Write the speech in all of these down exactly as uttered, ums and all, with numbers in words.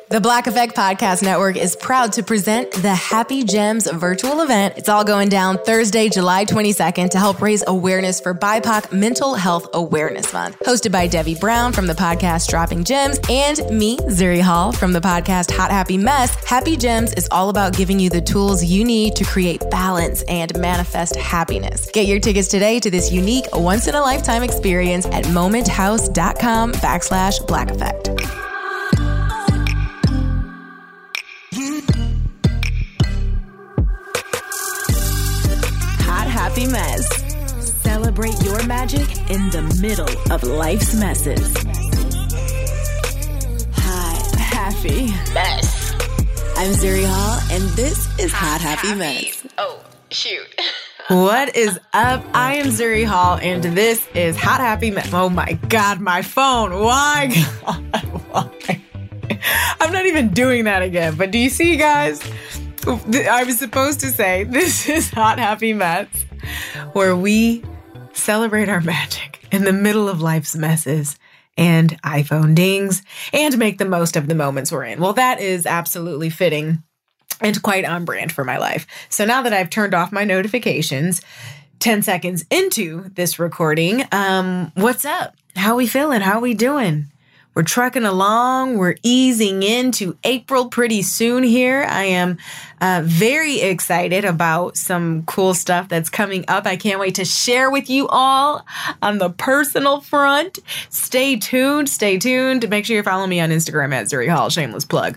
The Black Effect Podcast Network is proud to present the Happy Gems virtual event. It's all going down Thursday, July twenty-second to help raise awareness for B I P O C Mental Health Awareness Month. Hosted by Debbie Brown from the podcast Dropping Gems and me, Zuri Hall, from the podcast Hot Happy Mess. Happy Gems is all about giving you the tools you need to create balance and manifest happiness. Get your tickets today to this unique once-in-a-lifetime experience at momenthouse.com backslash Black Effect. Happy Mess. Celebrate your magic in the middle of life's messes. Hot Happy Mess. I'm Zuri Hall, and this is Hot, Hot Happy, Happy Mess. Oh, shoot. What is up? I am Zuri Hall, and this is Hot Happy Mess. Oh my God, my phone. Why? God, why? I'm not even doing that again, but do you see, guys? I was supposed to say, this is Hot Happy Mess, where we celebrate our magic in the middle of life's messes and iPhone dings and make the most of the moments we're in. Well, that is absolutely fitting and quite on brand for my life. So now that I've turned off my notifications, ten seconds into this recording, um, what's up? How we feeling? How we doing? We're trucking along. We're easing into April pretty soon here. I am uh, very excited about some cool stuff that's coming up. I can't wait to share with you all on the personal front. Stay tuned. Stay tuned. Make sure you follow me on Instagram at Zuri Hall. Shameless plug.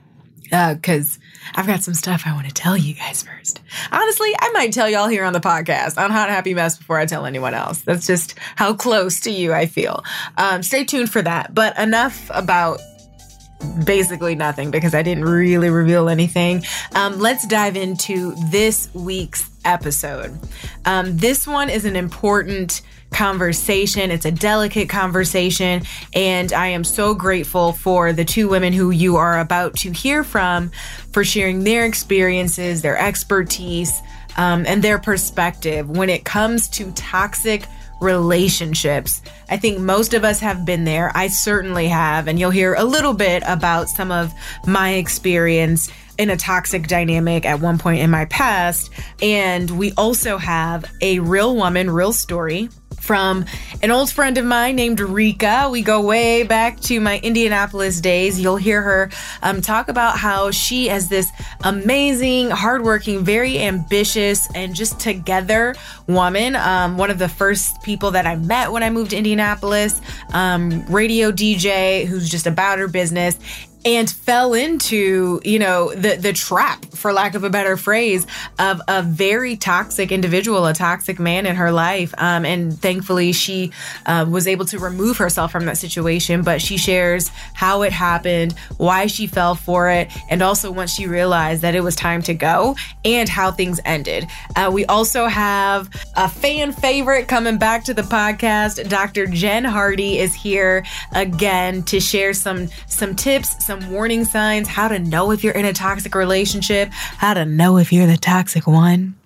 Because uh, I've got some stuff I want to tell you guys first. Honestly, I might tell y'all here on the podcast on Hot Happy Mess before I tell anyone else. That's just how close to you I feel. Um, stay tuned for that. But enough about basically nothing because I didn't really reveal anything. Um, let's dive into this week's episode. Um, this one is an important conversation. It's a delicate conversation, and I am so grateful for the two women who you are about to hear from for sharing their experiences, their expertise, um, and their perspective when it comes to toxic relationships. I think most of us have been there. I certainly have, and you'll hear a little bit about some of my experience in a toxic dynamic at one point in my past. And we also have a real woman, real story from an old friend of mine named Rika. We go way back to my Indianapolis days. You'll hear her um, talk about how she is this amazing, hardworking, very ambitious, and just together woman. Um, one of the first people that I met when I moved to Indianapolis, um, radio D J who's just about her business. And fell into, you know, the the trap, for lack of a better phrase, of a very toxic individual, a toxic man in her life. Um, and thankfully, she uh, was able to remove herself from that situation. But she shares how it happened, why she fell for it, and also once she realized that it was time to go, and how things ended. Uh, we also have a fan favorite coming back to the podcast. Doctor Jen Hardy is here again to share some some tips, some Some warning signs, how to know if you're in a toxic relationship, how to know if you're the toxic one.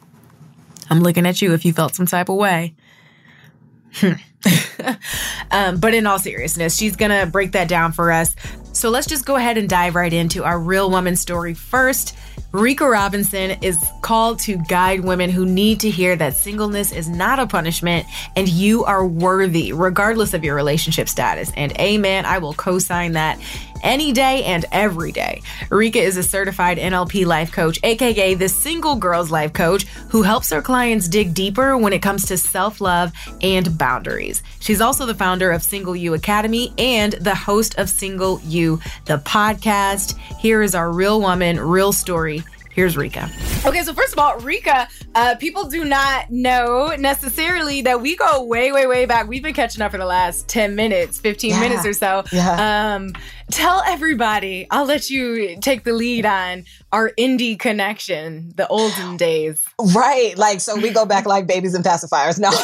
I'm looking at you if you felt some type of way. um, but in all seriousness, she's going to break that down for us. So let's just go ahead and dive right into our real woman story first. Rika Robinson is called to guide women who need to hear that singleness is not a punishment and you are worthy, regardless of your relationship status. And amen, I will co-sign that any day and every day. Rika is a certified N L P life coach, aka the single girl's life coach, who helps her clients dig deeper when it comes to self-love and boundaries. She's also the founder of Single You Academy and the host of Single You, the podcast. Here is our real woman, real story. Here's Rika. Okay, so first of all, Rika, uh, people do not know necessarily that we go way, way, way back. We've been catching up for the last ten minutes, fifteen yeah. minutes or so. Yeah. Um, tell everybody, I'll let you take the lead on our indie connection, the olden days. Right. Like, so we go back like babies and pacifiers. No.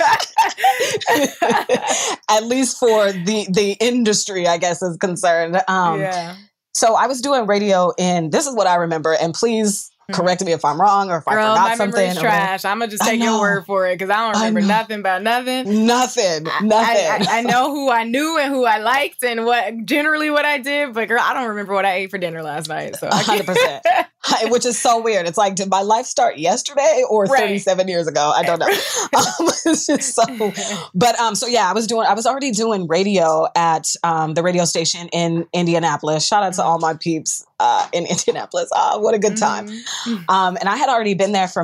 At least for the, the industry, I guess, is concerned. Um, yeah. So I was doing radio in, this is what I remember, and please correct me if I'm wrong or if Girl, I forgot my something. memory's trash. I'm gonna just take your word for it because I don't remember I nothing about nothing. Nothing. Nothing. I, I, I know who I knew and who I liked and what generally what I did, but girl, I don't remember what I ate for dinner last night. So one hundred percent. Which is so weird. It's like, did my life start yesterday or Right. thirty-seven years ago? I don't know. um, it's just so. But um, so yeah, I was doing. I was already doing radio at um, the radio station in Indianapolis. Shout out to all my peeps uh, in Indianapolis. Ah, what a good time. Mm-hmm. Um, and I had already been there for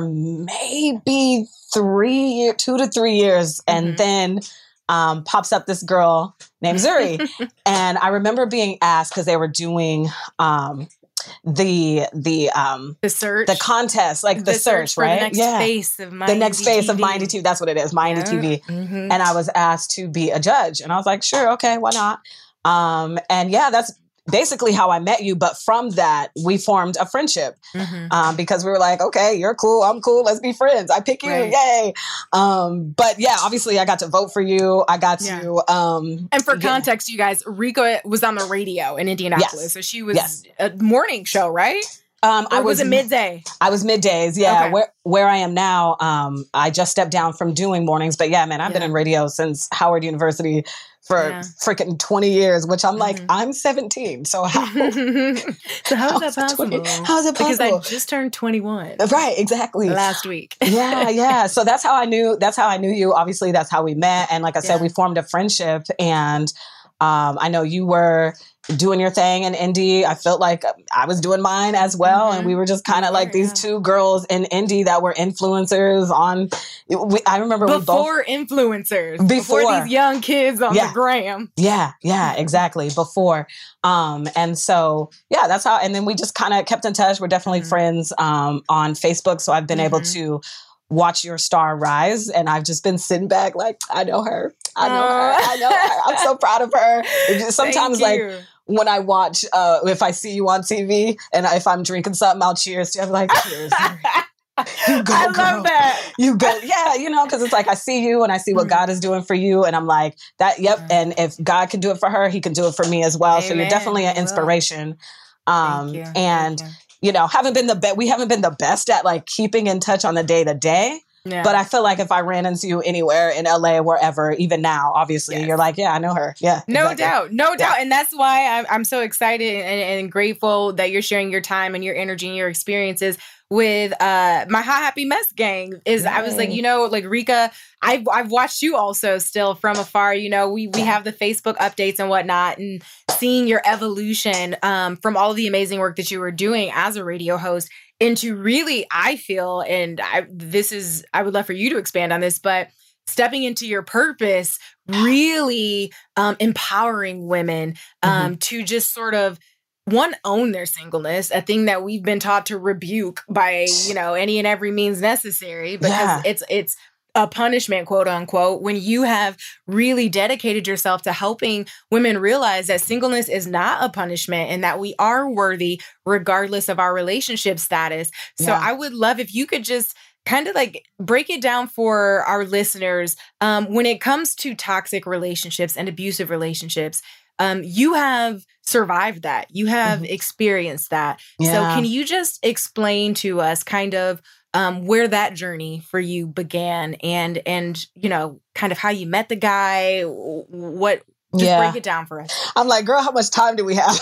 maybe three, year, two to three years, and Mm-hmm. then. Um, pops up this girl named Zuri. And I remember being asked because they were doing um, the the um, the search, the contest, like the, the search, for right? the next yeah, face of my the next face of Mindy T V. That's what it is, Mindy Yeah. T V. Mm-hmm. And I was asked to be a judge, and I was like, sure, okay, why not? Um, and yeah, that's basically how I met you. But from that, we formed a friendship Mm-hmm. um, because we were like, okay, you're cool, I'm cool, let's be friends. I pick you, Right. yay! Um, but yeah, obviously, I got to vote for you. I got Yeah. to. Um, And for yeah. context, you guys, Rika was on the radio in Indianapolis, Yes. so she was Yes. a morning show, right? Um, Or I was, was it midday? I was middays, yeah. Okay. Where where I am now, um, I just stepped down from doing mornings, but yeah, man, I've been Yeah. in radio since Howard University for Yeah. freaking twenty years, which I'm like, Mhm. I'm seventeen, so how? So how is How that is it twenty possible? How is it Because I possible? just turned twenty-one Right, exactly. last week. yeah, yeah. So that's how I knew. That's how I knew you. Obviously, that's how we met, and like I said, Yeah. we formed a friendship. And um, I know you were doing your thing in Indy. I felt like I was doing mine as well, Mhm. and we were just kind of We like were, these yeah. two girls in Indy that were influencers on. We, I remember we both. Before influencers, before. Before. these young kids on Yeah. the gram. Yeah, yeah, exactly. Before. Um, and so, yeah, that's how, and then we just kind of kept in touch. We're definitely Mhm. friends um, on Facebook. So I've been able Mhm. to watch your star rise. And I've just been sitting back like, I know her. I know her. Aw. I know her. I'm so proud of her. It just, sometimes, Thank like, you. when I watch, uh, if I see you on T V and if I'm drinking something, I'll cheers to you. I'm like, cheers. You go, I girl. love that. You go, yeah, you know, because it's like I see you and I see what Mhm. God is doing for you, and I'm like that. Yep, Mhm. and if God can do it for her, He can do it for me as well. So you're Amen. definitely an He will. inspiration. Um, Thank you. and Thank you know, haven't been the best. We haven't been the best at like keeping in touch on the day to day. you. Yeah. But I feel like if I ran into you anywhere in L A, wherever, even now, obviously, Yes. you're like, yeah, I know her. Yeah, No exactly. doubt. No Yeah. doubt. And that's why I'm, I'm so excited and, and grateful that you're sharing your time and your energy and your experiences with uh my Hot Happy Mess gang. Is I was like, Yay. you know, like Rika, I've I've watched you also still from afar. You know, we we have the Facebook updates and whatnot, and seeing your evolution um from all of the amazing work that you were doing as a radio host into really, I feel, and I this is I would love for you to expand on this, but stepping into your purpose, really um, empowering women um, to just sort of one, own their singleness, a thing that we've been taught to rebuke by, you know, any and every means necessary, because Yeah. it's it's a punishment, quote unquote, when you have really dedicated yourself to helping women realize that singleness is not a punishment and that we are worthy regardless of our relationship status. So Yeah. I would love if you could just kind of like break it down for our listeners um, when it comes to toxic relationships and abusive relationships. Um, you have survived that. You have Mhm. experienced that. So Yeah. can you just explain to us kind of um, where that journey for you began and, and, you know, kind of how you met the guy, w- what, just Yeah. break it down for us. I'm like, girl, how much time do we have?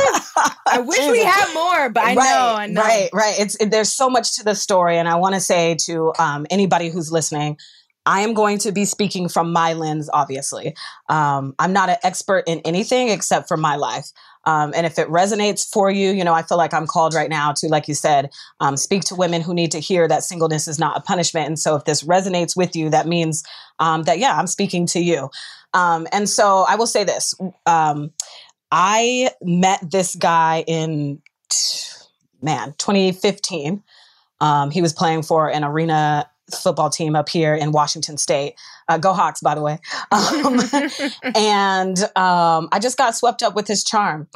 I wish we Jesus. had more, but I right, know, I know. Right, right. It's it, there's so much to the story, and I want to say to um, anybody who's listening, I am going to be speaking from my lens. Obviously, um, I'm not an expert in anything except for my life. Um, and if it resonates for you, you know, I feel like I'm called right now to, like you said, um, speak to women who need to hear that singleness is not a punishment. And so if this resonates with you, that means um, that, yeah, I'm speaking to you. Um, and so I will say this. Um, I met this guy in, man, twenty fifteen. Um, he was playing for an arena football team up here in Washington State. Uh, go Hawks, by the way. Um, and um, I just got swept up with his charm.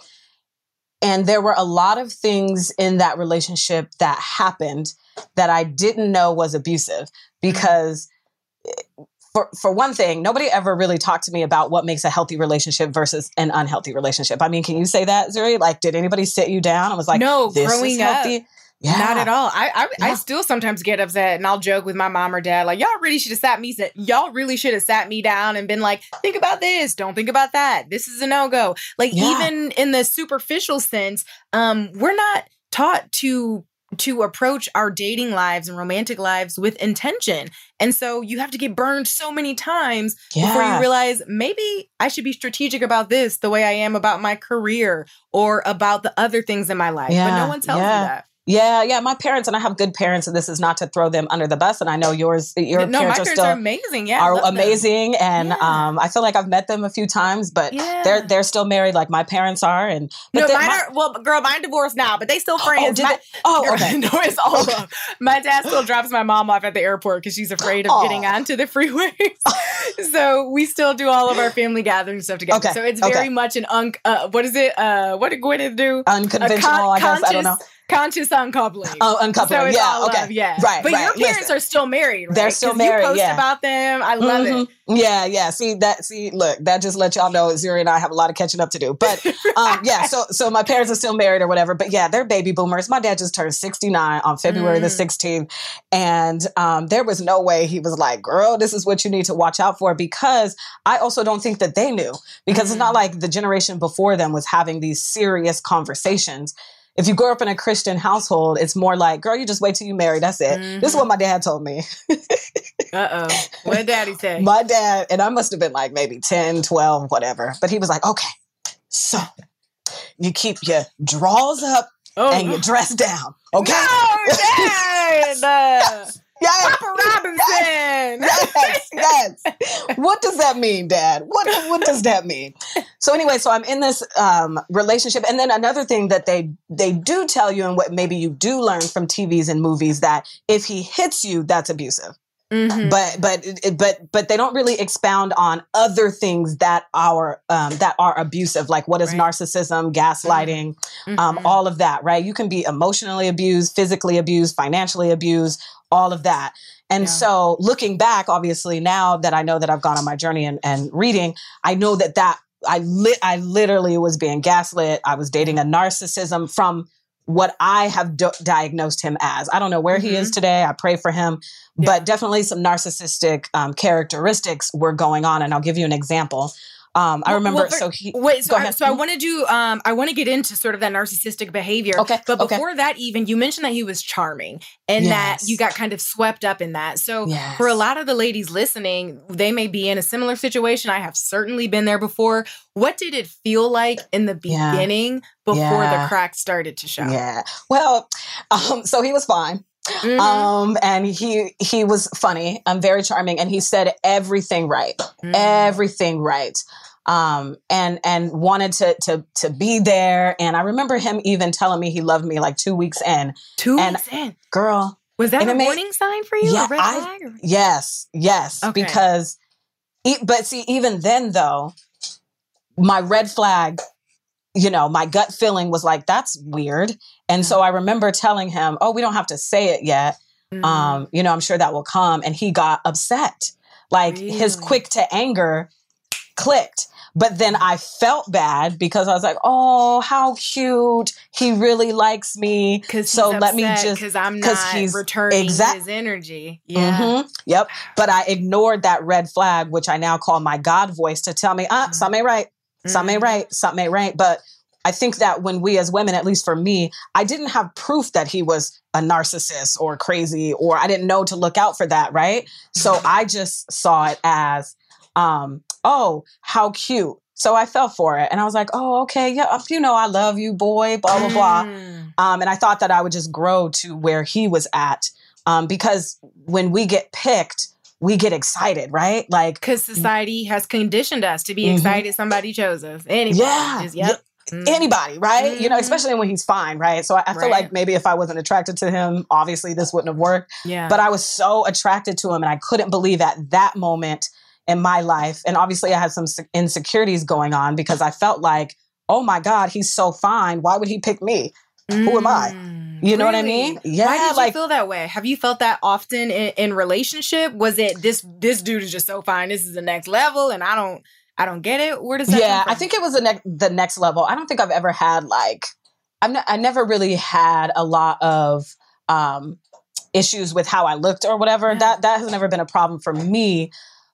And there were a lot of things in that relationship that happened that I didn't know was abusive because for, for one thing, nobody ever really talked to me about what makes a healthy relationship versus an unhealthy relationship. I mean, can you say that, Zuri? Like, did anybody sit you down and was like, No, this growing is up. healthy? Yeah. Not at all. I I, Yeah. I still sometimes get upset and I'll joke with my mom or dad, like, y'all really should have sat me, y'all really should have sat me down and been like, think about this. Don't think about that. This is a no-go. Like, Yeah. even in the superficial sense, um, we're not taught to to approach our dating lives and romantic lives with intention. And so you have to get burned so many times before Yeah. you realize maybe I should be strategic about this the way I am about my career or about the other things in my life. But Yeah, no one tells yeah. you that. Yeah, yeah. My parents, and I have good parents, and this is not to throw them under the bus. And I know yours, your no, my parents are parents still are amazing. Yeah, I are love them. amazing, and Yeah. um, I feel like I've met them a few times, but Yeah. they're they're still married, like my parents are. And but No, then mine my- are, well, girl, mine divorced now, but they still friends. did my, they? Oh, girl, okay. no, it's all Okay. love. My dad still drops my mom off at the airport because she's afraid of Aw. getting onto the freeways. So we still do all of our family gatherings stuff together. Okay, So it's okay. very much an un. Uh, what is it? Uh, what did Gwyneth do? Unconventional, I guess. I don't know. Conscious uncoupling. Oh, uncoupling. So it's Yeah, all okay. love, yeah. Right, But right. your parents Listen. are still married, right? They're still 'Cause married, You post yeah. about them. I love it. Mhm. Yeah, yeah. See that? See, look, that just let y'all know Zuri and I have a lot of catching up to do. But um, yeah, so so my parents are still married or whatever. But yeah, they're baby boomers. My dad just turned sixty-nine on February the Mm. sixteenth, and um, there was no way he was like, "Girl, this is what you need to watch out for." Because I also don't think that they knew, because Mm. it's not like the generation before them was having these serious conversations. If you grow up in a Christian household, it's more like, girl, you just wait till you marry. That's it. This is what my dad told me. Uh oh. What did daddy say? My dad, and I must have been like maybe ten, twelve, whatever. But he was like, okay, so you keep your drawers up oh, and your dress down. Okay? No, Dad! Uh, Yes. Papa Robinson! Yes, yes. What does that mean, Dad? What what does that mean? So anyway, so I'm in this um, relationship, and then another thing that they they do tell you, and what maybe you do learn from T Vs and movies, that if he hits you, that's abusive. Mhm. But but but but they don't really expound on other things that are um, that are abusive, like what is Right. narcissism, gaslighting, um, Mhm. all of that. Right? You can be emotionally abused, physically abused, financially abused, all of that. And Yeah. so, looking back, obviously, now that I know that I've gone on my journey and, and reading, I know that that I lit I literally was being gaslit. I was dating a narcissism from what I have do- diagnosed him as. I don't know where he Mhm. is today. I pray for him. Yeah. But definitely some narcissistic um, characteristics were going on. And I'll give you an example. Um, I Well- remember, well, for- so he, Wait, so go I, ahead. so I want to do. Um, I want to get into sort of that narcissistic behavior. Okay, but okay. before that, even you mentioned that he was charming, and that Yes. you got kind of swept up in that. So Yes. for a lot of the ladies listening, they may be in a similar situation. I have certainly been there before. What did it feel like in the Yeah. beginning before Yeah. the cracks started to show? Yeah. Well, um, so he was fine. Mhm. Um, and he he was funny, um, very charming, and he said everything right, Mhm. everything right. Um, and and wanted to to to be there. And I remember him even telling me he loved me like two weeks in. Two and- weeks in. Girl, Was that and a it made- warning sign for you? Yeah, a red I- flag? or- yes, yes, Okay. because. E- but see, even then though, my red flag, you know, my gut feeling was like, that's weird. And so I remember telling him, oh, we don't have to say it yet. Mhm. Um, you know, I'm sure that will come. And he got upset. Like his Really? quick to anger clicked. But then I felt bad because I was like, oh, how cute. He really likes me. Because So let me just, because I'm 'cause not he's- returning exact- his energy. Yeah. Mhm, yep. But I ignored that red flag, which I now call my God voice, to tell me, ah, Mhm. something ain't right. Something ain't Mhm. right. Something ain't right. But I think that when we as women, at least for me, I didn't have proof that he was a narcissist or crazy, or I didn't know to look out for that, right? So Mhm. I just saw it as, um, oh, how cute. So I fell for it. And I was like, oh, okay, yeah, you know, I love you, boy, blah, blah, blah. Mm. Um, and I thought that I would just grow to where he was at. Um, because when we get picked, we get excited, right? Like, Because society has conditioned us to be Mhm. excited somebody chose us. Anybody. Yeah, Just, yep. Mm. anybody, right? You know, Mhm. especially when he's fine, right? So I, I feel Right. like maybe if I wasn't attracted to him, obviously this wouldn't have worked. Yeah. But I was so attracted to him, and I couldn't believe at that moment in my life. And obviously I had some se- insecurities going on because I felt like, oh my God, he's so fine. Why would he pick me? who am I? Mm. You know what I Really? mean? Yeah, Why did like- you feel that way? Have you felt that often in, in relationship? Was it this this dude is just so fine? This is the next level, and I don't I don't get it. Where does that? Yeah, come from? I think it was the, ne- the next level. I don't think I've ever had like I'm not, I never really had a lot of um, issues with how I looked or whatever. Yeah. That that has never been a problem for me.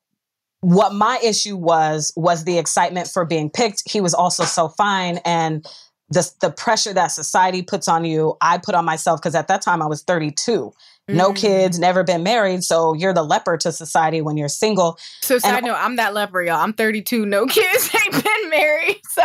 What my issue was, was the excitement for being picked. He was also so fine. And the, the pressure that society puts on you, I put on myself because at that time I was thirty-two. No Mm. kids, never been married. So you're the leper to society when you're single. So side And- note, I'm that leper, y'all. I'm thirty-two, no kids, ain't been married. So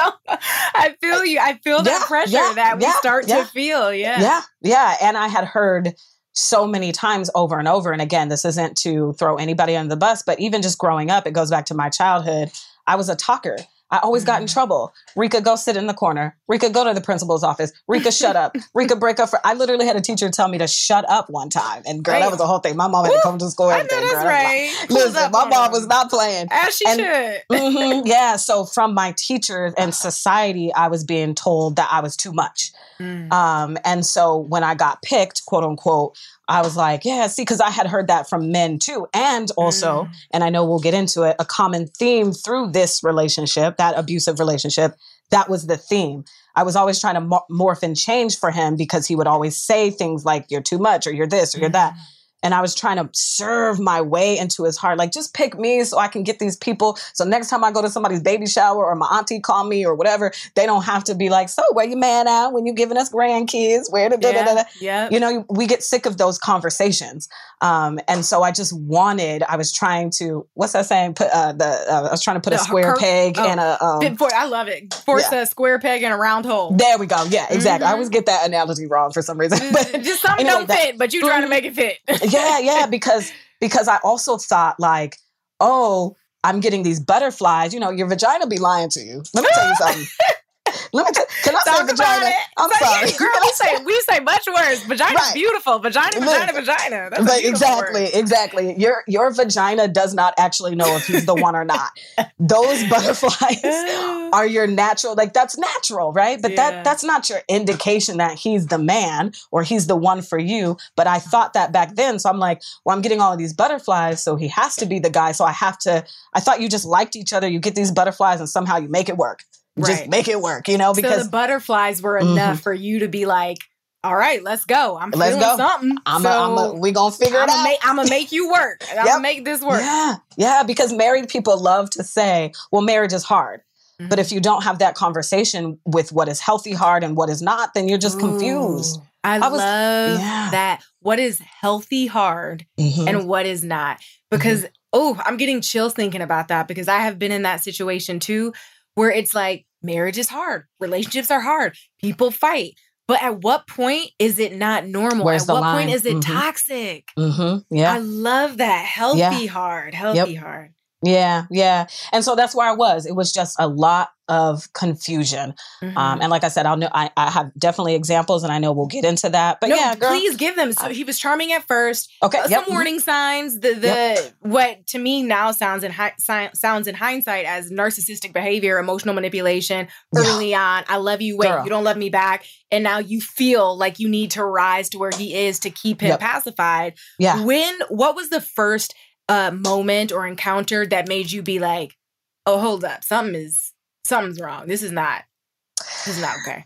I feel you. I feel that Yeah, pressure yeah, that we yeah, start yeah. to feel. Yeah. Yeah, yeah. And I had heard so many times over and over. And again, this isn't to throw anybody under the bus, but even just growing up, it goes back to my childhood. I was a talker. I always got in Mm. trouble. Rika, go sit in the corner. Rika, go to the principal's office. Rika, shut up. Rika, break up. For- I literally had a teacher tell me to shut up one time. And girl, Right. that was the whole thing. My mom had to come to school. I know Everything, that's girl. I was like, right. Pulls Listen, up my on mom them. was not playing. As she And- should. Mhm, yeah. So from my teachers and society, I was being told that I was too much. Mm. Um, and so when I got picked, quote unquote, I was like, yeah, see, because I had heard that from men too. And also, Mm. and I know we'll get into it, a common theme through this relationship, that abusive relationship, that was the theme. I was always trying to mor- morph and change for him because he would always say things like, you're too much or you're this or you're that. And I was trying to serve my way into his heart. Like, just pick me so I can get these people. So next time I go to somebody's baby shower or my auntie call me or whatever, they don't have to be like, so where your man at when you giving us grandkids? Where the da, da, da, da. Yeah. You know, we get sick of those conversations. Um, and so I just wanted, I was trying to, what's that saying? Put uh, the, uh, I was trying to put a The square cur- peg oh, in a, um, Fit for- I love it. Force yeah. a square peg in a round hole. there we go. Yeah, exactly. I Mhm. always get that analogy wrong for some reason. But Just something anyway, don't that- fit, but you trying to Mhm. make it fit. yeah, yeah, because because I also thought like, oh, I'm getting these butterflies. You know, your vagina be lying to you. Let me tell you something. Let me tell. Can I Talk say about vagina? it. I'm Say, sorry. yeah, girl, we say we say much words. Vagina's Right. beautiful. Vagina, vagina, Look. vagina. That's a But beautiful exactly, word. exactly. Your your vagina does not actually know if he's the one or not. Those butterflies are your natural, like that's natural, right? But Yeah. that that's not your indication that he's the man or he's the one for you. But I thought that back then. So I'm like, well, I'm getting all of these butterflies, so he has to be the guy. So I have to, I thought you just liked each other. You get these butterflies and somehow you make it work. You Just Right. make it work, you know, So because the butterflies were enough for you to be like, all right, let's go. I'm Let's feeling go. something. I'm so a, I'm a, we gonna figure I'm it gonna out. make, I'm gonna make you work. I'm Yep. gonna make this work. Yeah, yeah, because married people love to say, well, marriage is hard. But if you don't have that conversation with what is healthy hard and what is not, then you're just confused. Ooh, I, I was- love yeah. that. What is healthy hard Mhm. and what is not? Because, oh, I'm getting chills thinking about that because I have been in that situation too, where it's like marriage is hard, relationships are hard, people fight. But at what point is it not normal? Where's at the what line? point is it Mhm. toxic? Mhm. Yeah. I love that. Healthy Yeah. hard, healthy hard. Yeah, yeah. And so that's where I was. It was just a lot of confusion. Mhm. Um, and like I said, I'll know I, I have definitely examples and I know we'll get into that. But no, yeah, girl. please give them. So he was charming at first. Okay. Uh, Yep. Some warning signs. The the Yep. what to me now sounds in hi- si- sounds in hindsight as narcissistic behavior, emotional manipulation Yeah. early on. I love you. Wait, Girl. you don't love me back, and now you feel like you need to rise to where he is to keep him Yep. pacified. Yeah. When what was the first uh, moment or encounter that made you be like, oh, hold up, something is something's wrong. This is not. This is not okay.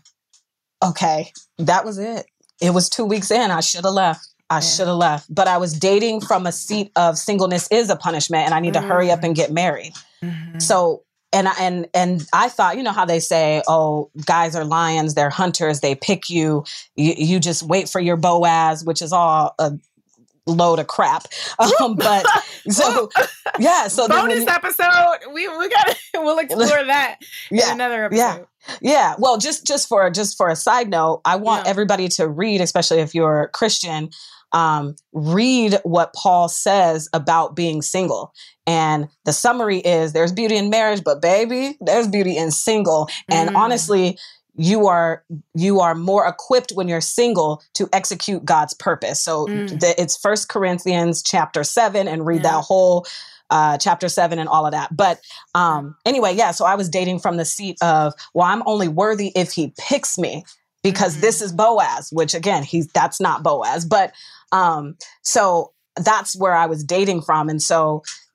Okay. That was it. It was two weeks in. I should have left. I Yeah. should have left. But I was dating from a seat of singleness is a punishment and I need to hurry up Mm. and get married. Mhm. So and I and and I thought, you know how they say, oh, guys are lions, they're hunters, they pick you, you, you just wait for your Boaz, which is all a load of crap. Um, but so yeah, so then when bonus you- episode. We we got we'll explore that in yeah, another yeah. episode. yeah. Well, just just for just for a side note, I want Yeah. everybody to read, especially if you're Christian, um, read what Paul says about being single. And the summary is there's beauty in marriage, but baby, there's beauty in single. And Mm. honestly, you are you are more equipped when you're single to execute God's purpose. So Mm. the, it's First Corinthians chapter seven, and read Yeah. that whole uh, chapter seven and all of that. But um, anyway, yeah. So I was dating from the seat of, well, I'm only worthy if he picks me because Mhm. this is Boaz, which again, he's that's not Boaz. But um, so that's where I was dating from, and so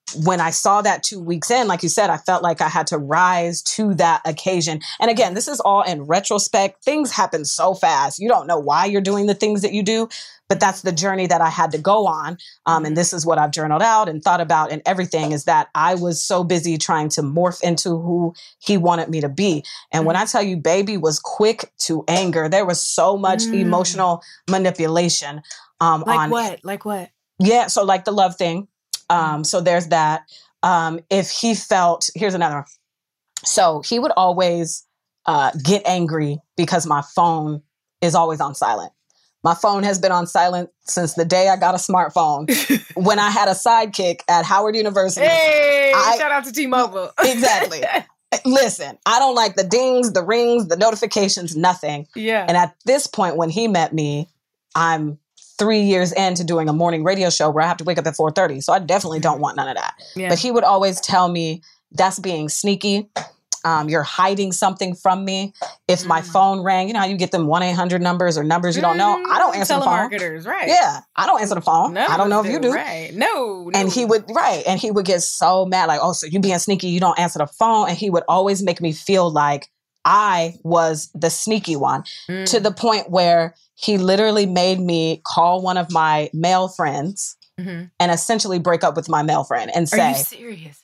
when I saw that two weeks in, like you said, I felt like I had to rise to that occasion. And again, this is all in retrospect. Things happen so fast. You don't know why you're doing the things that you do, but that's the journey that I had to go on. Um, and this is what I've journaled out and thought about and everything, is that I was so busy trying to morph into who he wanted me to be. And when I tell you, baby was quick to anger, there was so much mm. emotional manipulation. Um, like on, what? Like what? Yeah. So like the love thing. Um, so there's that. Um, if he felt, here's another one. So he would always uh, get angry because my phone is always on silent. My phone has been on silent since the day I got a smartphone. When I had a sidekick at Howard University. Hey, I, shout out to T-Mobile. Exactly. Listen, I don't like the dings, the rings, the notifications, nothing. Yeah. And at this point, when he met me, I'm three years into doing a morning radio show where I have to wake up at four thirty. So I definitely don't want none of that. Yeah. But he would always tell me, that's being sneaky. Um, you're hiding something from me. If mm. my phone rang, you know how you get them one eight hundred numbers or numbers you don't know? I don't answer the phone. Telemarketers, right. Yeah, I don't answer the phone. None I don't know if do, you do. Right. No, no. And he would, right. And he would get so mad, like, oh, so you being sneaky, you don't answer the phone. And he would always make me feel like I was the sneaky one, mm. to the point where he literally made me call one of my male friends mm-hmm. and essentially break up with my male friend and say, are you serious?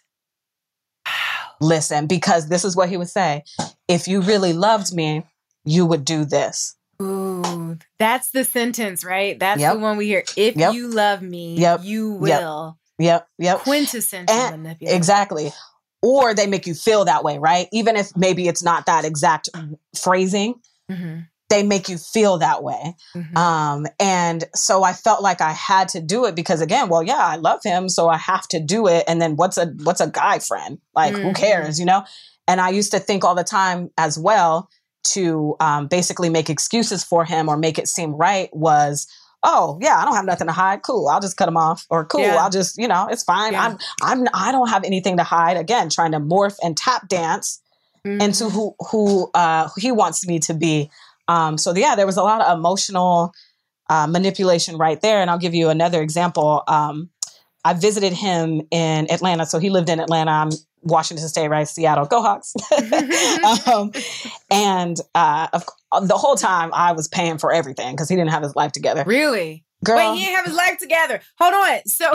Listen, because this is what he would say. If you really loved me, you would do this. Ooh, that's the sentence, right? That's yep. the one we hear. If yep. you love me, yep. you will. Yep, yep. Quintessential and, manipulation. Exactly. Or they make you feel that way, right? Even if maybe it's not that exact phrasing, mm-hmm. they make you feel that way. Mm-hmm. Um, and so I felt like I had to do it because, again, well, yeah, I love him, so I have to do it. And then what's a what's a guy friend? Like, mm-hmm. who cares, you know? And I used to think all the time as well to um, basically make excuses for him or make it seem right was, oh, yeah, I don't have nothing to hide. Cool. I'll just cut him off. Or cool. Yeah. I'll just, you know, it's fine. Yeah. I'm, I'm, I don't have anything to hide. Again, trying to morph and tap dance mm-hmm. into who, who, uh, who he wants me to be. Um, so yeah, there was a lot of emotional uh, manipulation right there. And I'll give you another example. Um, I visited him in Atlanta. So he lived in Atlanta. I'm Washington State, right? Seattle, go Hawks. um, and uh, of, the whole time I was paying for everything because he didn't have his life together. Really? Girl. Wait, he didn't have his life together. Hold on. So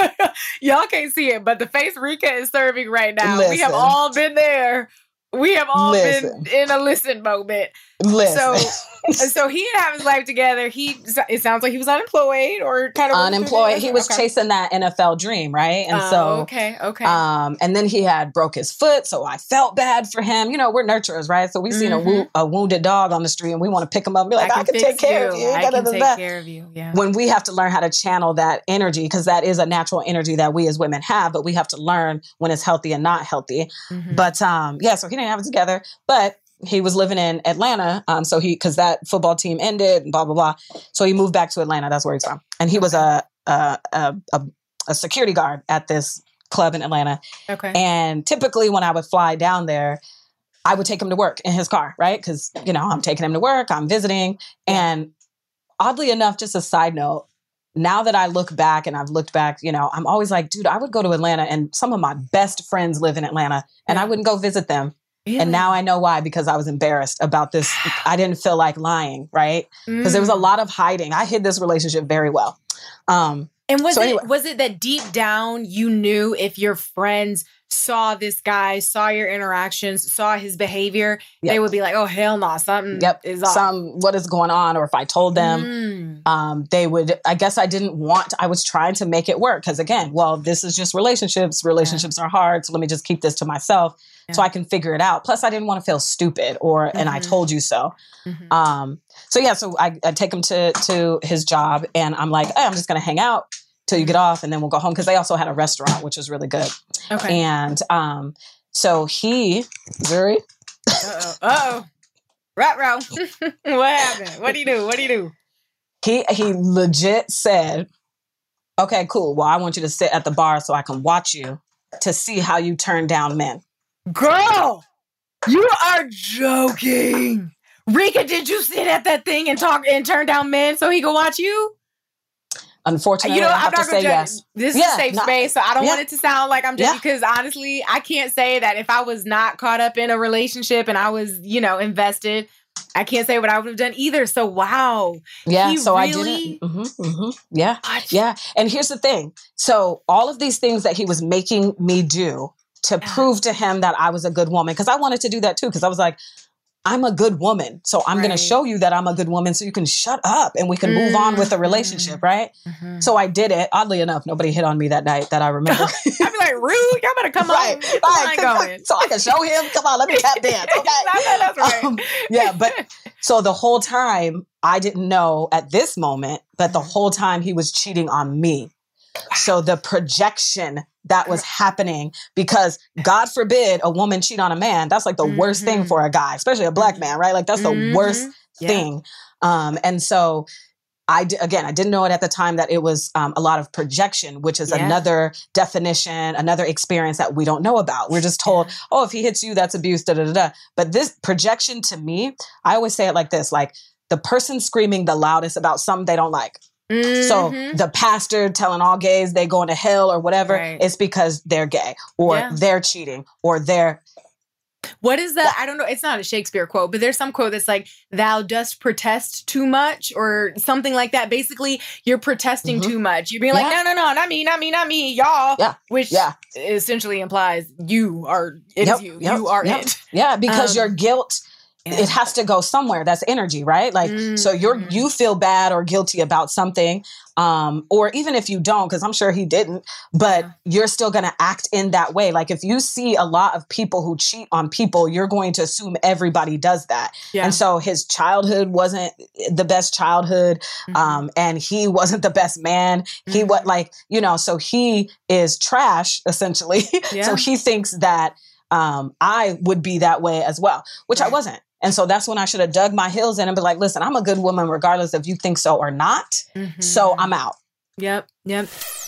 y'all can't see it, but the face Rika is serving right now. Listen. We have all been there. We have all Listen. been in a listen moment. Listen. So, so he didn't have his life together. He, it sounds like he was unemployed or kind of unemployed. He was okay. chasing that N F L dream, right? And oh, so, okay, okay. Um, and then he had broke his foot, so I felt bad for him. You know, we're nurturers, right? So we seen mm-hmm. a, wo- a wounded dog on the street, and we want to pick him up and be like, I, I can, take care you. of you. I can take that. care of you. Yeah. When we have to learn how to channel that energy, because that is a natural energy that we as women have, but we have to learn when it's healthy and not healthy. Mm-hmm. But um, yeah, so he didn't have it together, but he was living in Atlanta. Um, so he, cause that football team ended and blah, blah, blah. So he moved back to Atlanta. That's where he's from. And he was a, a, a, a, a security guard at this club in Atlanta. Okay. And typically when I would fly down there, I would take him to work in his car, right? Cause you know, I'm taking him to work, I'm visiting. And oddly enough, just a side note, now that I look back and I've looked back, you know, I'm always like, dude, I would go to Atlanta and some of my best friends live in Atlanta and yeah. I wouldn't go visit them. Really? And now I know why, because I was embarrassed about this. I didn't feel like lying, right? Because mm. there was a lot of hiding. I hid this relationship very well. Um, and was so it anyway. was it that deep down you knew if your friends saw this guy, saw your interactions, saw his behavior, yep. they would be like, oh, hell no, something yep. is off. Some, what is going on? Or if I told them, mm. um, they would, I guess I didn't want, I was trying to make it work. Because again, well, this is just relationships. Relationships yeah. are hard. So let me just keep this to myself. Yeah. So I can figure it out. Plus, I didn't want to feel stupid or, mm-hmm. and I told you so. Mm-hmm. Um, so yeah, so I, I take him to, to his job and I'm like, hey, I'm just going to hang out till you get off and then we'll go home. Cause they also had a restaurant, which was really good. Okay. And, um, so he, Zuri. Uh-oh. Uh-oh. Ruh-roh. What happened? What do you do? What do you do? He, he legit said, okay, cool. Well, I want you to sit at the bar so I can watch you to see how you turn down men. Girl, you are joking. Rika, did you sit at that thing and talk and turn down men so he could watch you? unfortunately, You know, I I'm have not to gonna say judge. yes. This is Yeah, a safe no, space, so I don't yeah. want it to sound like I'm judging Yeah. because honestly, I can't say that if I was not caught up in a relationship and I was, you know, invested, I can't say what I would have done either. So wow. Yeah, He so really- I didn't. hmm hmm Yeah, What? yeah. And here's the thing. So all of these things that he was making me do to Yeah. prove to him that I was a good woman, because I wanted to do that too, because I was like, I'm a good woman. So I'm going Right. to show you that I'm a good woman so you can shut up and we can move on with the Mhm. relationship, right? Mhm. So I did it. Oddly enough, nobody hit on me that night that I remember. I'd be like, rude. Y'all better come Right, on. Get the right. wine going. So I can show him. Come on, let me tap dance. Okay. I know that's right. Um, yeah, but so the whole time I didn't know at this moment, but the whole time he was cheating on me. So the projection that was happening, because God forbid a woman cheat on a man. That's like the mm-hmm. worst thing for a guy, especially a black man, right? Like that's the mm-hmm. worst yeah. thing. Um, and so I, d- again, I didn't know it at the time that it was um, a lot of projection, which is yeah. another definition, another experience that we don't know about. We're just told, yeah. oh, if he hits you, that's abuse, da, da, da, da. But this projection to me, I always say it like this, like the person screaming the loudest about something they don't like. Mm-hmm. So the pastor telling all gays they going to hell or whatever, right. it's because they're gay or yeah. they're cheating or they're... What is that? I don't know. It's not a Shakespeare quote, but there's some quote that's like, thou dost protest too much or something like that. Basically, you're protesting mm-hmm. too much. You're being like, yeah. no, no, no, not me, not me, not me, y'all. Yeah. Which yeah. essentially implies you are, it yep. is you. Yep. You are yep. it. Yeah, because um, your guilt... Yeah. It has to go somewhere. That's energy, right? Like, mm-hmm. so you're, you feel bad or guilty about something. Um, or even if you don't, because I'm sure he didn't, but yeah. you're still going to act in that way. Like if you see a lot of people who cheat on people, you're going to assume everybody does that. Yeah. And so his childhood wasn't the best childhood. Mm-hmm. Um, and he wasn't the best man. Mm-hmm. He was like, you know, so he is trash essentially. Yeah. So he thinks that, Um, I would be that way as well, which right. I wasn't. And so that's when I should have dug my heels in and be like, listen, I'm a good woman, regardless if you think so or not. Mm-hmm. So I'm out. Yep. Yep.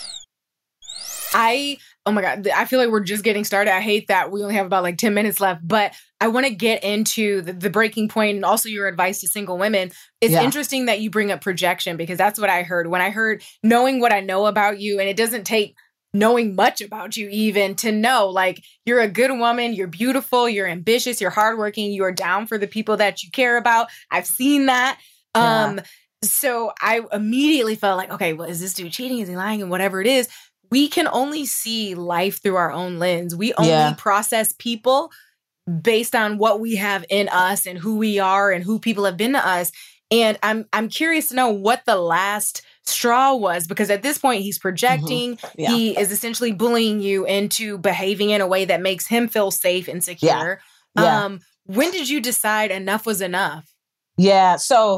I, oh my God, I feel like we're just getting started. I hate that we only have about like ten minutes left, but I want to get into the, the breaking point and also your advice to single women. It's yeah. interesting that you bring up projection because that's what I heard when I heard knowing what I know about you. And it doesn't take knowing much about you even to know like you're a good woman, you're beautiful, you're ambitious, you're hardworking, you're down for the people that you care about. I've seen that. Yeah. Um, so I immediately felt like, okay, well, is this dude cheating? Is he lying? And whatever it is, we can only see life through our own lens. We only yeah. process people based on what we have in us and who we are and who people have been to us. And I'm I'm curious to know what the last straw was, because at this point he's projecting, mm-hmm. yeah. he is essentially bullying you into behaving in a way that makes him feel safe and secure. Yeah. Yeah. Um, when did you decide enough was enough? Yeah. So,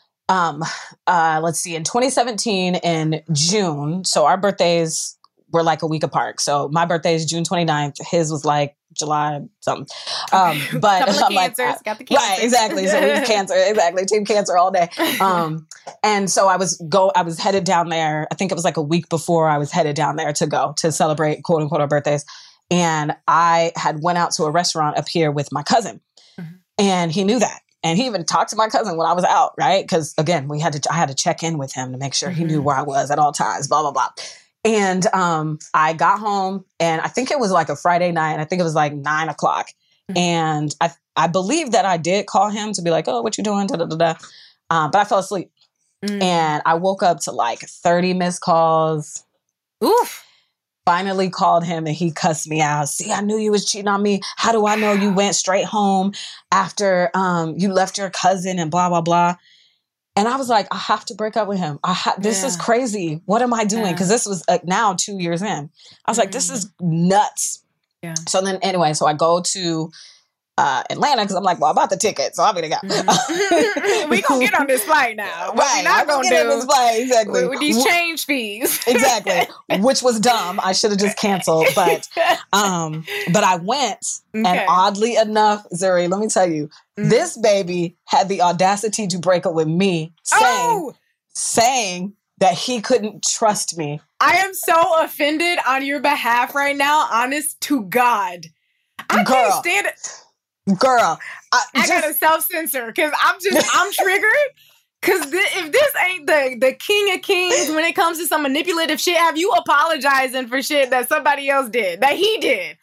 um, uh, let's see, in twenty seventeen in June, so our birthdays were like a week apart. So my birthday is June twenty-ninth. His was like July something. Um, but Couple of I'm like, cancers, got the cancer. Right, exactly. So we cancer, exactly. Team cancer all day. Um, and so I was go, I was headed down there. I think it was like a week before I was headed down there to go to celebrate quote unquote our birthdays. And I had went out to a restaurant up here with my cousin, mm-hmm. and he knew that. And he even talked to my cousin when I was out, right? Because again, we had to, I had to check in with him to make sure mm-hmm. he knew where I was at all times. Blah blah blah. And um, I got home, and I think it was like a Friday night. I think it was like nine o'clock. Mm-hmm. And I I believe that I did call him to be like, oh, what you doing? Da, da, da, da. Um, but I fell asleep. Mm-hmm. And I woke up to like thirty missed calls. Oof. Finally called him, and he cussed me out. See, I knew you was cheating on me. How do I know you went straight home after um, you left your cousin and blah, blah, blah. And I was like, I have to break up with him. I ha- this yeah. is crazy. What am I doing? Because yeah. this was uh, now two years in. I was mm-hmm. like, this is nuts. Yeah. So then anyway, so I go to uh, Atlanta because I'm like, well, I bought the ticket, so I'm going to go. Mm-hmm. We going to get on this flight now. What right. we not going to do. This flight, exactly. With, with these change fees. Exactly. Which was dumb. I should have just canceled. But um, but I went, okay. and oddly enough, Zuri, let me tell you, mm-hmm. this baby had the audacity to break up with me, saying, oh! saying that he couldn't trust me. I am so offended on your behalf right now, honest to God. I Girl. can't stand it. Girl, I, I just, gotta self-censor because I'm just, I'm triggered Because th- if this ain't the, the king of kings when it comes to some manipulative shit, have you apologizing for shit that somebody else did, that he did?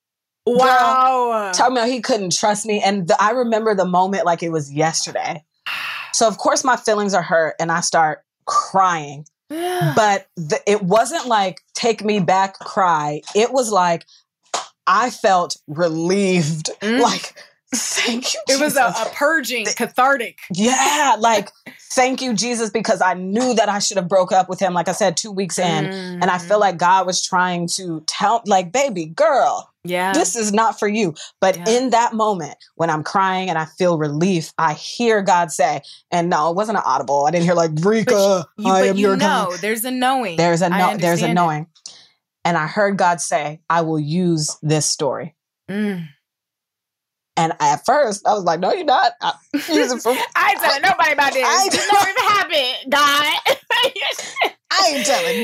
Wow. Tell me he couldn't trust me. And the, I remember the moment like it was yesterday. So, of course, my feelings are hurt and I start crying. But the, it wasn't like take me back cry. It was like I felt relieved. Mm. Like, thank you, Jesus. It was a, a purging, the, cathartic. Yeah, like, thank you, Jesus, because I knew that I should have broke up with him, like I said, two weeks in. Mm. And I feel like God was trying to tell, like, baby, girl, yeah, this is not for you. But yeah. in that moment, when I'm crying and I feel relief, I hear God say, and no, it wasn't an audible. I didn't hear like, Rika, you, I but am you your know, God. There's a knowing. There's a no, there's a knowing. It. And I heard God say, I will use this story. Mm. And at first, I was like, no, you're not. I, for, I ain't telling nobody about this. I ain't this never even happened, God. I ain't telling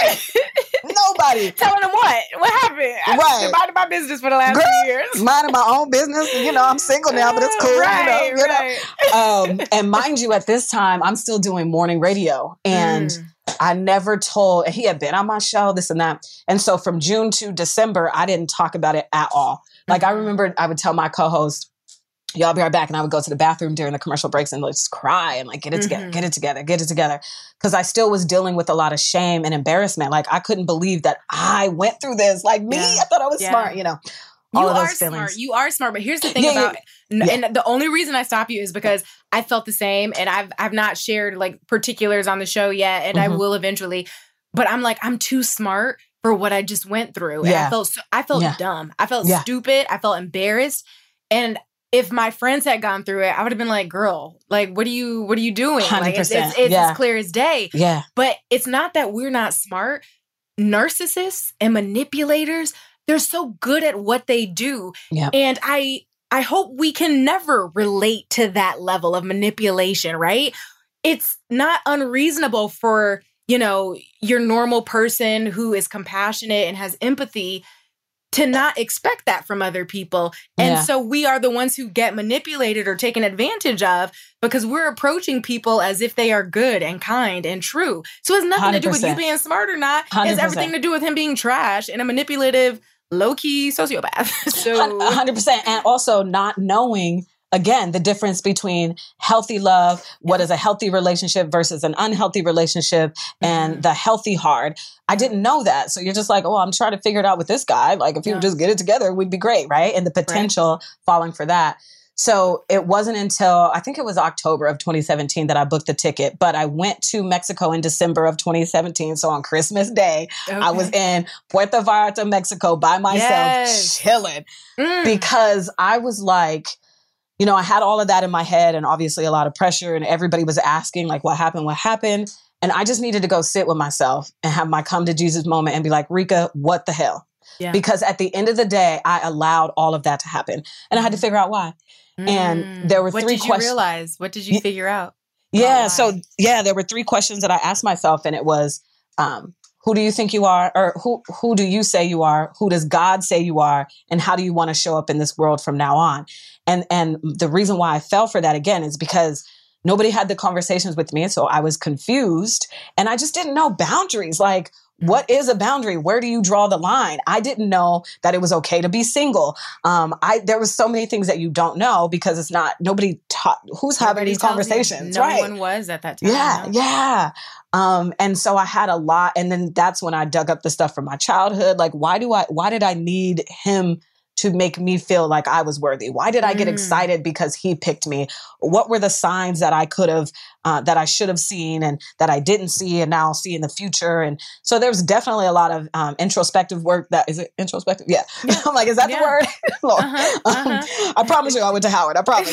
nobody. Nobody. Telling them what? What happened? I've right. been minding my business for the last Girl, few years. Minding my own business. You know, I'm single now, but it's cool. Right, you know, you right. know? Um, and mind you, at this time, I'm still doing morning radio. And mm. I never told, and he had been on my show, this and that. And so from June to December, I didn't talk about it at all. Like I remember I would tell my co-host, y'all be right back. And I would go to the bathroom during the commercial breaks and just cry and like, get it together, mm-hmm. get it together, get it together. Cause I still was dealing with a lot of shame and embarrassment. Like I couldn't believe that I went through this. Like me, yeah. I thought I was yeah. smart, you know, all you of those are feelings. Smart. You are smart. But here's the thing yeah, about, yeah. and the only reason I stop you is because I felt the same and I've, I've not shared like particulars on the show yet. And mm-hmm. I will eventually, but I'm like, I'm too smart for what I just went through. And yeah. I felt, so, I felt yeah. dumb. I felt yeah. stupid. I felt embarrassed. And if my friends had gone through it, I would have been like, girl, like, what are you, what are you doing? Like, it's, it's, it's yeah. as clear as day. Yeah. But it's not that we're not smart. Narcissists and manipulators, they're so good at what they do. Yeah. And I, I hope we can never relate to that level of manipulation, right? It's not unreasonable for, you know, your normal person who is compassionate and has empathy to not expect that from other people. And yeah. so we are the ones who get manipulated or taken advantage of because we're approaching people as if they are good and kind and true. So it has nothing one hundred percent to do with you being smart or not. one hundred percent. It has everything to do with him being trash and a manipulative, low-key sociopath. So one hundred percent. And also not knowing, again, the difference between healthy love, what is a healthy relationship versus an unhealthy relationship, and mm-hmm. the healthy hard. I didn't know that. So you're just like, oh, I'm trying to figure it out with this guy. Like if you yeah. would just get it together, we'd be great, right? And the potential right. falling for that. So it wasn't until, I think it was October of twenty seventeen that I booked the ticket, but I went to Mexico in December of twenty seventeen. So on Christmas Day, okay. I was in Puerto Vallarta, Mexico by myself, yes. chilling mm. because I was like, you know, I had all of that in my head and obviously a lot of pressure and everybody was asking like, what happened? What happened? And I just needed to go sit with myself and have my come to Jesus moment and be like, Rika, what the hell? Yeah. Because at the end of the day, I allowed all of that to happen and I had to figure out why. Mm. And there were what three questions. What did you realize? What did you y- figure out? Yeah. Oh, so yeah, there were three questions that I asked myself and it was, um, who do you think you are? Or who, who do you say you are? Who does God say you are? And how do you want to show up in this world from now on? And, and the reason why I fell for that again is because nobody had the conversations with me. So I was confused and I just didn't know boundaries. Like, what is a boundary? Where do you draw the line? I didn't know that it was okay to be single. Um, I there was so many things that you don't know because it's not, nobody taught, who's nobody having these conversations, no right? one was at that time. Yeah, no. yeah. Um, and so I had a lot. And then that's when I dug up the stuff from my childhood. Like, why do I, why did I need him to make me feel like I was worthy? Why did I get mm. excited because he picked me? What were the signs that I could have, uh, that I should have seen and that I didn't see and now I'll see in the future? And so there's definitely a lot of um, introspective work. That is it introspective? Yeah. yeah. I'm like, is that yeah. the word? Lord. Uh-huh, uh-huh. Um, I promise you I went to Howard. I promise.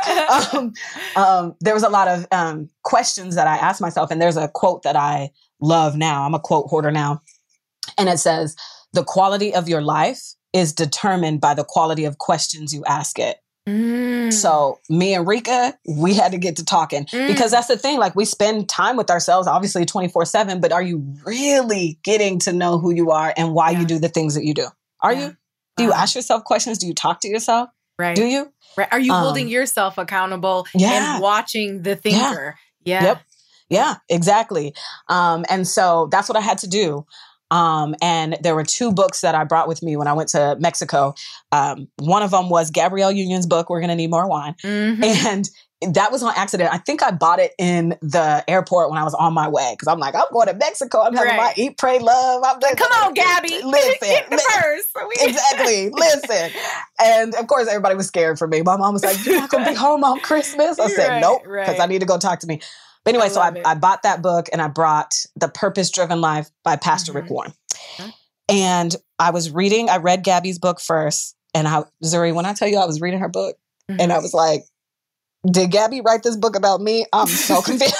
I promise. um, um, there was a lot of um, questions that I asked myself. And there's a quote that I love now. I'm a quote hoarder now. And it says, the quality of your life is determined by the quality of questions you ask it. Mm. So me and Rika, we had to get to talking mm. because that's the thing. Like we spend time with ourselves, obviously twenty-four seven, but are you really getting to know who you are and why yeah. you do the things that you do? Are yeah. you? Do you uh, ask yourself questions? Do you talk to yourself? Right. Do you? Right. Are you um, holding yourself accountable yeah. and watching the thinker? Yeah. Yep. Yeah, exactly. Um, and so that's what I had to do. Um, and there were two books that I brought with me when I went to Mexico. Um, one of them was Gabrielle Union's book, We're Gonna Need More Wine. Mm-hmm. And that was on accident. I think I bought it in the airport when I was on my way. Cause I'm like, I'm going to Mexico. I'm having Right. my Eat, Pray, Love. I'm Like, come on, Gabby. Listen. Get the listen. purse. Exactly. Listen. And of course, everybody was scared for me. My mom was like, you're not going to be home on Christmas? I said, Right, nope, because right. I need to go talk to me. But anyway, I so I, love it. I bought that book and I brought The Purpose Driven Life by Pastor Mhm. Rick Warren. Okay. And I was reading, I read Gabby's book first. And I, Zuri, when I tell you I was reading her book Mhm. and I was like, did Gabby write this book about me? I'm so confused.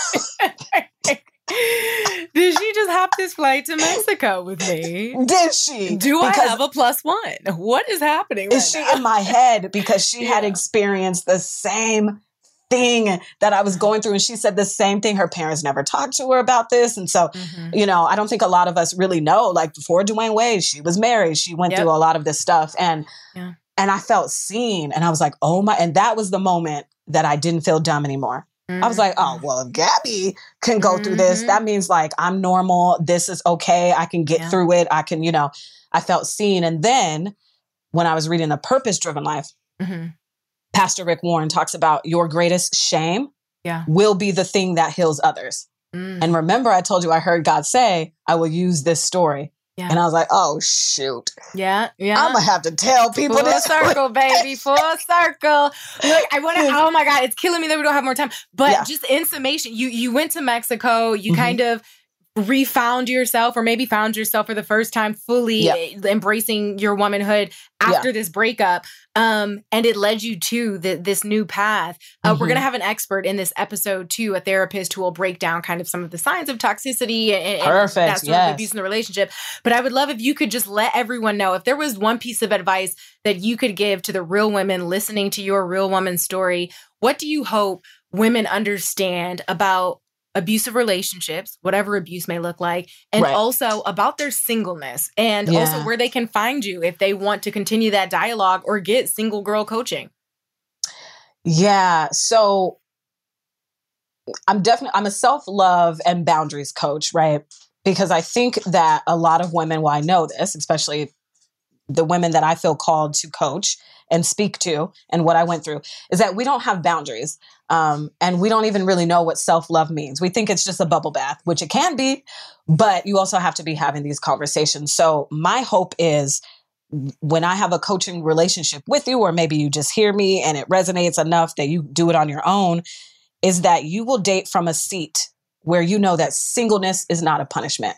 Did she just hop this flight to Mexico with me? Did she? Do I Because have a plus one? What is happening? is right she now? in my head because she had Yeah. experienced the same thing that I was going through. And she said the same thing. Her parents never talked to her about this. And so, Mhm. you know, I don't think a lot of us really know, like before Dwayne Wade, she was married. She went Yep. through a lot of this stuff. And, Yeah. and I felt seen and I was like, oh my, and that was the moment that I didn't feel dumb anymore. I was like, oh, well, if Gabby can go through this, Mhm. that means like I'm normal. This is okay. I can get Yeah. through it. I can, you know, I felt seen. And then when I was reading A Purpose Driven Life, Mhm. Pastor Rick Warren talks about your greatest shame Yeah. will be the thing that heals others. Mm. And remember, I told you I heard God say, I will use this story. Yeah. And I was like, oh, shoot. Yeah. Yeah. I'm going to have to tell people Full this. circle, baby. Full circle. Look, I want to. Oh my God, it's killing me that we don't have more time. But Yeah. just in summation, you you went to Mexico. You Mhm. kind of refound yourself, or maybe found yourself for the first time, fully Yep. embracing your womanhood after this breakup. Um, and it led you to the, this new path. Uh, We're Mhm. gonna have an expert in this episode too, a therapist who will break down kind of some of the signs of toxicity and, and Perfect, that sort yes. of abuse in the relationship. But I would love if you could just let everyone know if there was one piece of advice that you could give to the real women listening to your real woman story. What do you hope women understand about abusive relationships, whatever abuse may look like, and Right. also about their singleness, and Yeah. also where they can find you if they want to continue that dialogue or get single girl coaching? Yeah. So I'm definitely, I'm a self-love and boundaries coach, right? Because I think that a lot of women, well, I know this, especially the women that I feel called to coach and speak to and what I went through, is that we don't have boundaries. Um, and we don't even really know what self-love means. We think it's just a bubble bath, which it can be, but you also have to be having these conversations. So my hope is when I have a coaching relationship with you, or maybe you just hear me and it resonates enough that you do it on your own, is that you will date from a seat where you know that singleness is not a punishment,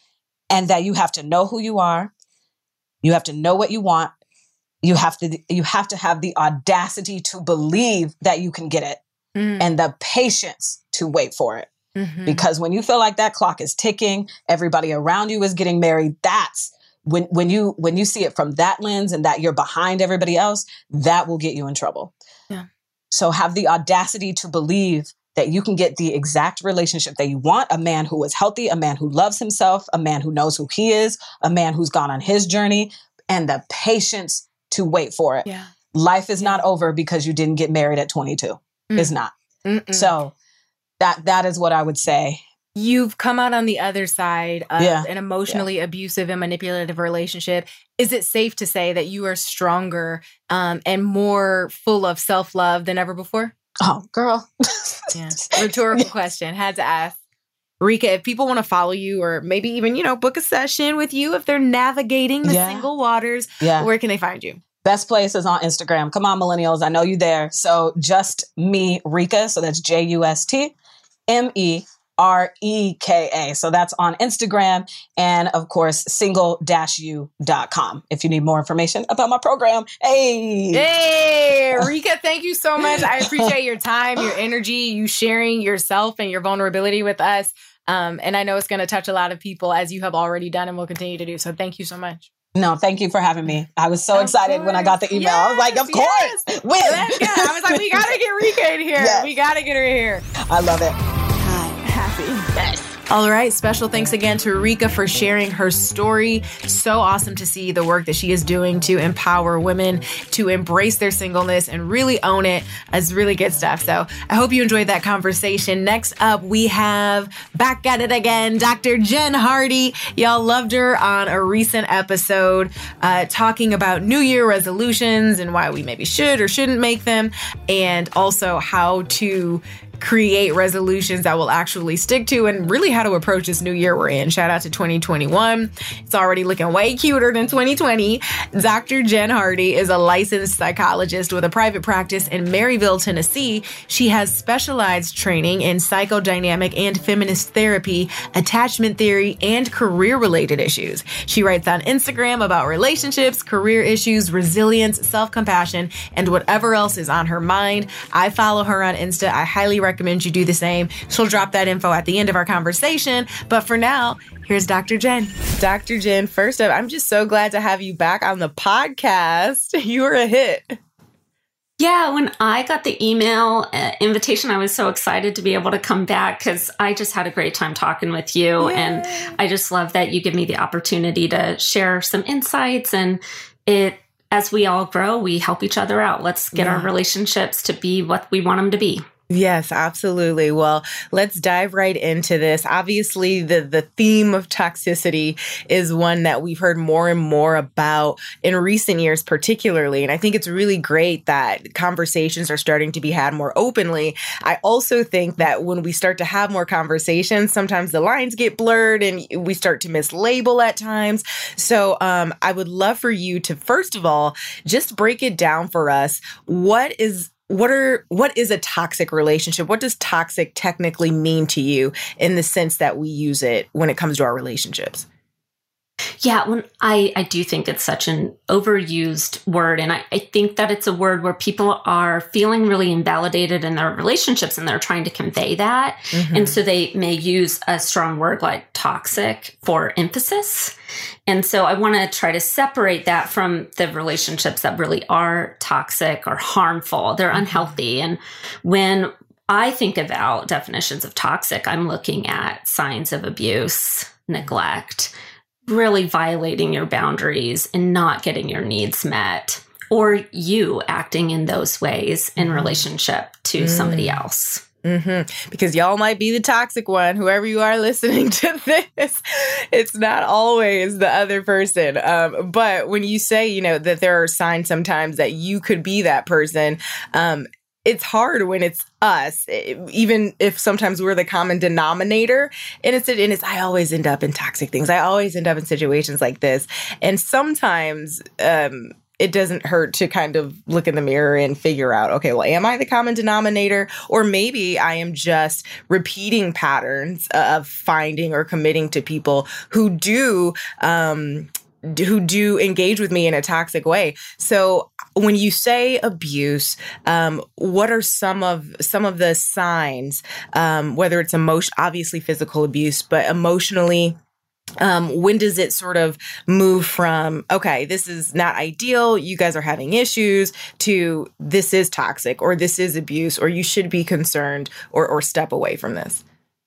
and that you have to know who you are. You have to know what you want. You have to, you have to have the audacity to believe that you can get it, Mm. and the patience to wait for it. Mhm. Because when you feel like that clock is ticking, everybody around you is getting married, that's when, when you, when you see it from that lens and that you're behind everybody else, that will get you in trouble. Yeah. So have the audacity to believe that you can get the exact relationship that you want, a man who is healthy, a man who loves himself, a man who knows who he is, a man who's gone on his journey, and the patience to wait for it. Yeah. Life is Yeah. not over because you didn't get married at twenty-two. Mm. It's not. Mm-mm. So that that is what I would say. You've come out on the other side of Yeah. an emotionally abusive and manipulative relationship. Is it safe to say that you are stronger um, and more full of self-love than ever before? Oh, girl. Yeah. Rhetorical question. Had to ask. Rika, if people want to follow you or maybe even, you know, book a session with you, if they're navigating the Yeah. single waters, Yeah. where can they find you? Best place is on Instagram. Come on, millennials. I know you there. So just me, Rika. So that's J U S T M E R E K A. So that's on Instagram. And of course, single u dot com if you need more information about my program. Hey. Hey, Rika, thank you so much. I appreciate your time, your energy, you sharing yourself and your vulnerability with us. Um, and I know it's going to touch a lot of people, as you have already done and will continue to do. So thank you so much. No, thank you for having me. I was so Of excited when I got the course. email. I was like, of Yes, course. Win. Let's go. I was like, we got to get Rika in here. Yes. We got to get her here. I love it. Hot, happy. Yes. All right. Special thanks again to Rika for sharing her story. So awesome to see the work that she is doing to empower women to embrace their singleness and really own it. It's really good stuff. So I hope you enjoyed that conversation. Next up, we have back at it again, Doctor Jen Hardy. Y'all loved her on a recent episode uh, talking about New Year resolutions and why we maybe should or shouldn't make them, and also how to create resolutions that will actually stick to, and really how to approach this new year we're in. Shout out to twenty twenty-one. It's already looking way cuter than twenty twenty. Doctor Jen Hardy is a licensed psychologist with a private practice in Maryville, Tennessee. She has specialized training in psychodynamic and feminist therapy, attachment theory, and career-related issues. She writes on Instagram about relationships, career issues, resilience, self-compassion, and whatever else is on her mind. I follow her on Insta. I highly recommend you do the same. She'll drop that info at the end of our conversation. But for now, here's Doctor Jen. Doctor Jen, first up, I'm just so glad to have you back on the podcast. You were a hit. Yeah, when I got the email uh, invitation, I was so excited to be able to come back because I just had a great time talking with you. Yay. And I just love that you give me the opportunity to share some insights. And it, as we all grow, we help each other out. Let's get yeah. our relationships to be what we want them to be. Yes, absolutely. Well, let's dive right into this. Obviously, the, the theme of toxicity is one that we've heard more and more about in recent years, particularly. And I think it's really great that conversations are starting to be had more openly. I also think that when we start to have more conversations, sometimes the lines get blurred and we start to mislabel at times. So um, I would love for you to, first of all, just break it down for us. What is What are what is a toxic relationship? What does toxic technically mean to you in the sense that we use it when it comes to our relationships? Yeah, when I, I do think it's such an overused word. And I, I think that it's a word where people are feeling really invalidated in their relationships and they're trying to convey that. Mm-hmm. And so they may use a strong word like toxic for emphasis. And so I want to try to separate that from the relationships that really are toxic or harmful. They're mm-hmm. unhealthy. And when I think about definitions of toxic, I'm looking at signs of abuse, neglect, really violating your boundaries and not getting your needs met, or you acting in those ways in relationship to mm. somebody else. Mm-hmm. Because y'all might be the toxic one, whoever you are listening to this. It's not always the other person. Um, but when you say, you know, that there are signs sometimes that you could be that person, um, it's hard when it's us, even if sometimes we're the common denominator. And it's, and it's, I always end up in toxic things. I always end up in situations like this. And sometimes um, it doesn't hurt to kind of look in the mirror and figure out, okay, well, am I the common denominator? Or maybe I am just repeating patterns of finding or committing to people who do, um, who do engage with me in a toxic way. So when you say abuse, um, what are some of some of the signs, um, whether it's emotion, obviously physical abuse, but emotionally, um, when does it sort of move from, okay, this is not ideal, you guys are having issues, to this is toxic, or this is abuse, or you should be concerned or, or step away from this?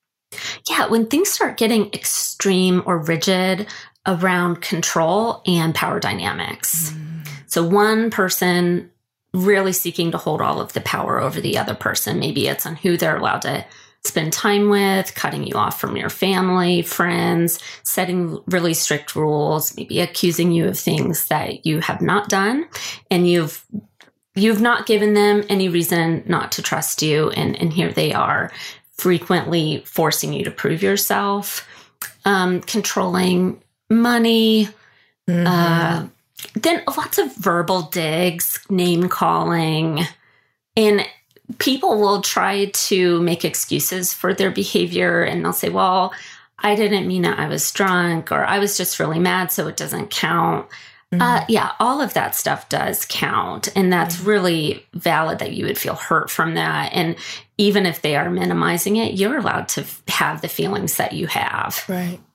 Yeah, when things start getting extreme or rigid around control and power dynamics. Mm. So one person really seeking to hold all of the power over the other person. Maybe it's on who they're allowed to spend time with, cutting you off from your family, friends, setting really strict rules, maybe accusing you of things that you have not done, and you've you've not given them any reason not to trust you. And, and here they are, frequently forcing you to prove yourself, um, controlling money, mm-hmm. uh, then lots of verbal digs, name calling, and people will try to make excuses for their behavior, and they'll say, well, I didn't mean it. I was drunk, or I was just really mad, so it doesn't count. Mm-hmm. Uh, yeah, all of that stuff does count. And that's mm-hmm. really valid that you would feel hurt from that. And even if they are minimizing it, you're allowed to f- have the feelings that you have. Right,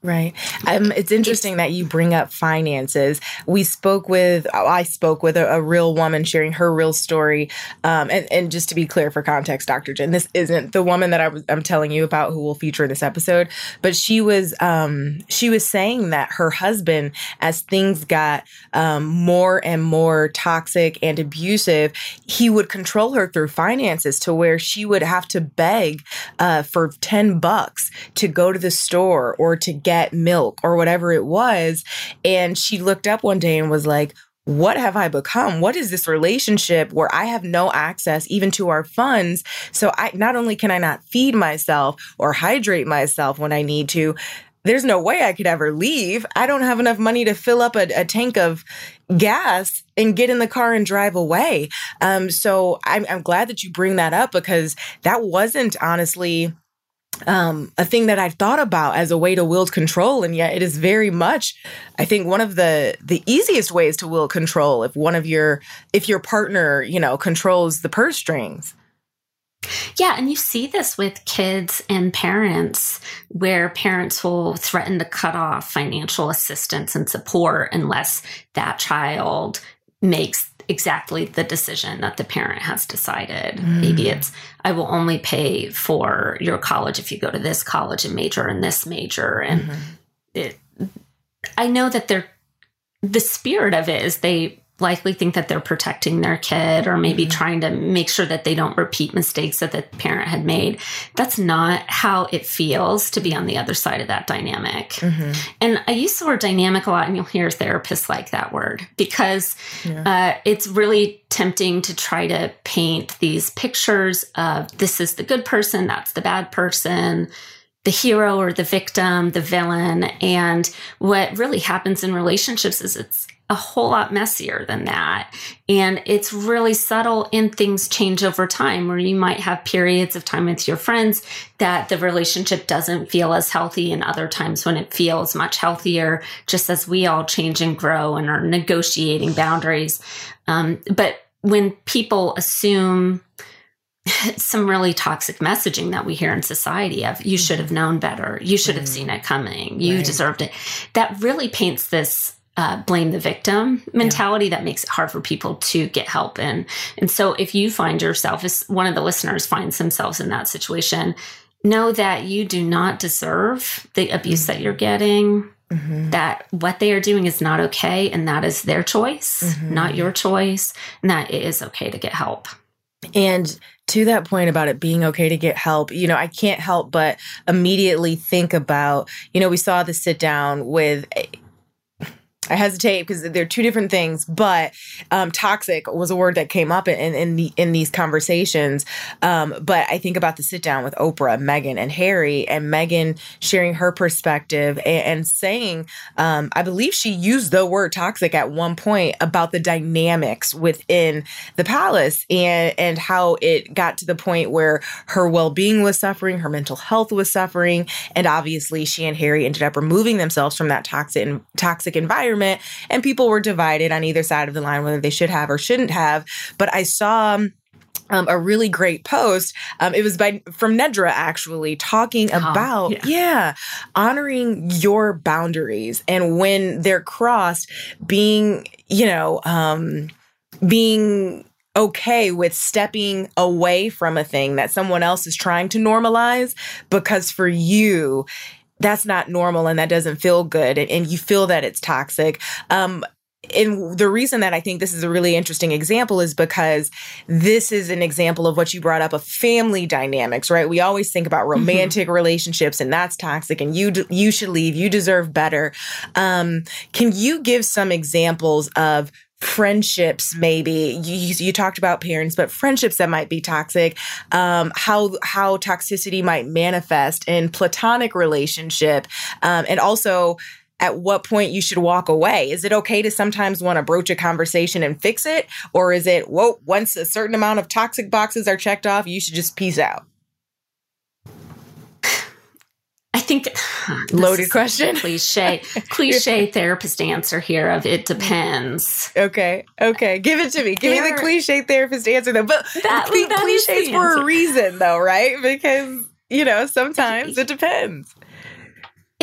Right. Um, it's interesting that you bring up finances. We spoke with, I spoke with a, a real woman sharing her real story. Um, and, and just to be clear for context, Doctor Jen, this isn't the woman that I was, I'm telling you about who will feature in this episode, but she was, um, she was saying that her husband, as things got, um, more and more toxic and abusive, he would control her through finances to where she would have to beg, uh, for ten bucks to go to the store or to get milk or whatever it was. And she looked up one day and was like, what have I become? What is this relationship where I have no access even to our funds? So I not only can I not feed myself or hydrate myself when I need to, there's no way I could ever leave. I don't have enough money to fill up a, a tank of gas and get in the car and drive away. Um, so I'm, I'm glad that you bring that up, because that wasn't honestly Um, a thing that I've thought about as a way to wield control. And yet it is very much, I think, one of the, the easiest ways to wield control if one of your, if your partner, you know, controls the purse strings. Yeah. And you see this with kids and parents, where parents will threaten to cut off financial assistance and support unless that child makes exactly the decision that the parent has decided. Mm. Maybe it's, I will only pay for your college if you go to this college and major in this major. And mm-hmm. it, I know that they're, the spirit of it is they likely think that they're protecting their kid, or maybe mm-hmm. trying to make sure that they don't repeat mistakes that the parent had made. That's not how it feels to be on the other side of that dynamic. Mm-hmm. And I use the word dynamic a lot, and you'll hear therapists like that word, because yeah. uh, it's really tempting to try to paint these pictures of this is the good person, that's the bad person, the hero or the victim, the villain. And what really happens in relationships is it's a whole lot messier than that. And it's really subtle, and things change over time, where you might have periods of time with your friends that the relationship doesn't feel as healthy, and other times when it feels much healthier, just as we all change and grow and are negotiating boundaries. Um, but when people assume some really toxic messaging that we hear in society of, you should have known better, you should have seen it coming, you right. deserved it, that really paints this Uh, blame the victim mentality yeah. that makes it hard for people to get help in. And so if you find yourself, as one of the listeners finds themselves in that situation, know that you do not deserve the abuse mm-hmm. that you're getting, mm-hmm. that what they are doing is not okay, and that is their choice, mm-hmm. not your choice, and that it is okay to get help. And to that point about it being okay to get help, you know, I can't help but immediately think about, you know, we saw the sit down with I hesitate because they're two different things, but um, toxic was a word that came up in in, the, in these conversations. Um, but I think about the sit down with Oprah, Meghan, and Harry, and Meghan sharing her perspective and, and saying, um, I believe she used the word toxic at one point about the dynamics within the palace, and and how it got to the point where her well-being was suffering, her mental health was suffering, and obviously she and Harry ended up removing themselves from that toxic toxic environment. And people were divided on either side of the line, whether they should have or shouldn't have. But I saw um, a really great post. Um, it was by from Nedra, actually, talking oh, about, yeah. yeah, honoring your boundaries. And when they're crossed, being, you know, um, being okay with stepping away from a thing that someone else is trying to normalize, because for you, that's not normal and that doesn't feel good, and, and you feel that it's toxic. Um, and the reason that I think this is a really interesting example is because this is an example of what you brought up of family dynamics, right? We always think about romantic mm-hmm. relationships, and that's toxic, and you d- you should leave, you deserve better. Um, can you give some examples of friendships, maybe you, you talked about parents, but friendships that might be toxic, um, how how toxicity might manifest in platonic relationship, um, and also at what point you should walk away? Is it okay to sometimes want to broach a conversation and fix it, or is it, whoa, once a certain amount of toxic boxes are checked off, you should just peace out? I think loaded question, cliche, cliche therapist answer here of it depends. Okay, okay, give it to me. Give there, me the cliche therapist answer, though. But that, cl- that cliches for a reason, though, right? Because you know sometimes it depends.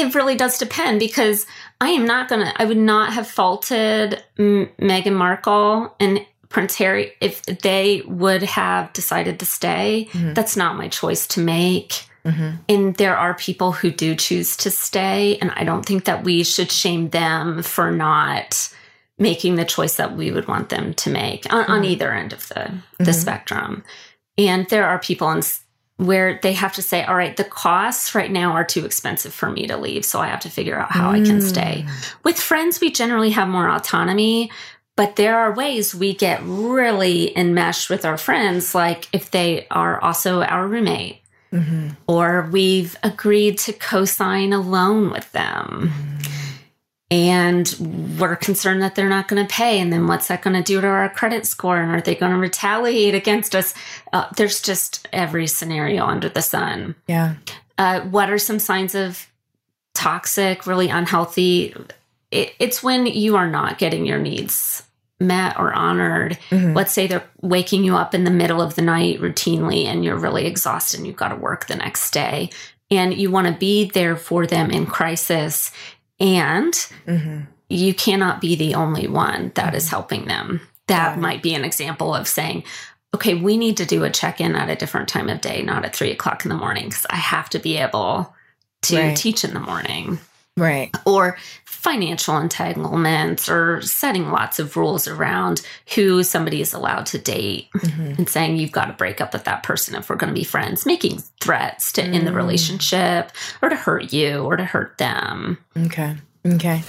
it really does depend, because I am not going to, I would not have faulted M- Meghan Markle and Prince Harry if they would have decided to stay. Mm-hmm. That's not my choice to make. Mm-hmm. And there are people who do choose to stay. And I don't think that we should shame them for not making the choice that we would want them to make on, mm-hmm. on either end of the, the mm-hmm. spectrum. And there are people in, where they have to say, all right, the costs right now are too expensive for me to leave, so I have to figure out how mm. I can stay. With friends, we generally have more autonomy, but there are ways we get really enmeshed with our friends, like if they are also our roommate. Mm-hmm. Or we've agreed to co-sign a loan with them. Mm-hmm. And we're concerned that they're not going to pay. And then what's that going to do to our credit score? And are they going to retaliate against us? Uh, there's just every scenario under the sun. Yeah. Uh, what are some signs of toxic, really unhealthy? It, it's when you are not getting your needs met or honored. Mm-hmm. Let's say they're waking you up in the middle of the night routinely and you're really exhausted and you've got to work the next day. And you want to be there for them in crisis. And mm-hmm. you cannot be the only one that mm-hmm. is helping them. That yeah. might be an example of saying, okay, we need to do a check-in at a different time of day, not at three o'clock in the morning, because I have to be able to right. teach in the morning. Right. Or financial entanglements, or setting lots of rules around who somebody is allowed to date mm-hmm. and saying you've got to break up with that person if we're going to be friends, making threats to mm. end the relationship or to hurt you or to hurt them. Okay. Okay.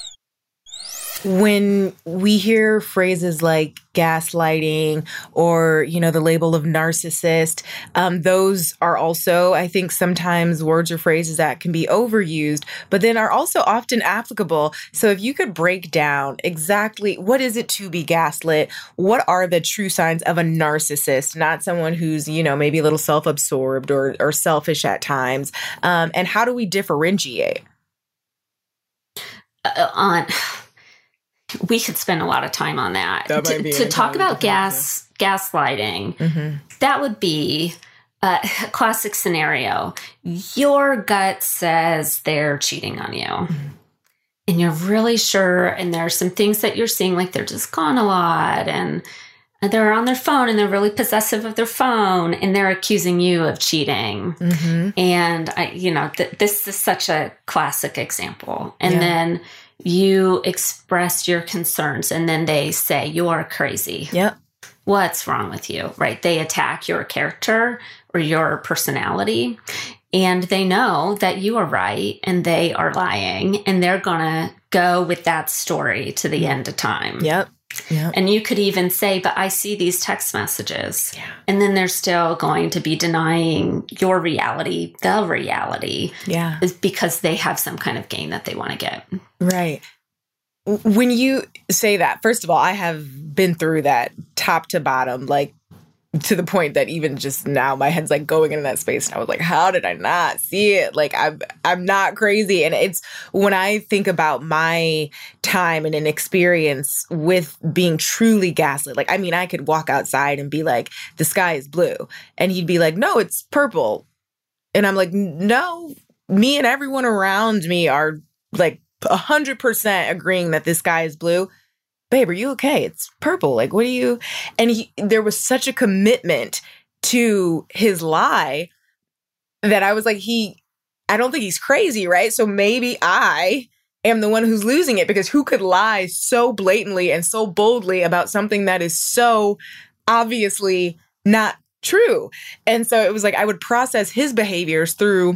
When we hear phrases like gaslighting or, you know, the label of narcissist, um, those are also, I think, sometimes words or phrases that can be overused, but then are also often applicable. So if you could break down exactly what is it to be gaslit, what are the true signs of a narcissist, not someone who's, you know, maybe a little self-absorbed or, or selfish at times, um, and how do we differentiate? Uh, on... We could spend a lot of time on that. that to to talk about gas gaslighting, mm-hmm. that would be a classic scenario. Your gut says they're cheating on you. Mm-hmm. And you're really sure, and there are some things that you're seeing, like they're just gone a lot, and they're on their phone, and they're really possessive of their phone, and they're accusing you of cheating. Mm-hmm. And, I, you know, th- this is such a classic example. And yeah. then you express your concerns, and then they say, you are crazy. Yep. What's wrong with you? Right? They attack your character or your personality, and they know that you are right and they are lying, and they're going to go with that story to the end of time. Yep. Yep. And you could even say, but I see these text messages. Yeah. And then they're still going to be denying your reality, the reality. Yeah. Is because they have some kind of gain that they want to get. Right. When you say that, first of all, I have been through that top to bottom, like to the point that even just now my head's like going into that space. And I was like, how did I not see it? Like, I'm, I'm not crazy. And it's when I think about my time and an experience with being truly gaslit, like, I mean, I could walk outside and be like, the sky is blue. And he'd be like, no, it's purple. And I'm like, no, me and everyone around me are like a hundred percent agreeing that this sky is blue. Babe, are you okay? It's purple. Like, what do you... And he, there was such a commitment to his lie that I was like, he, I don't think he's crazy, right? So maybe I am the one who's losing it, because who could lie so blatantly and so boldly about something that is so obviously not true? And so it was like, I would process his behaviors through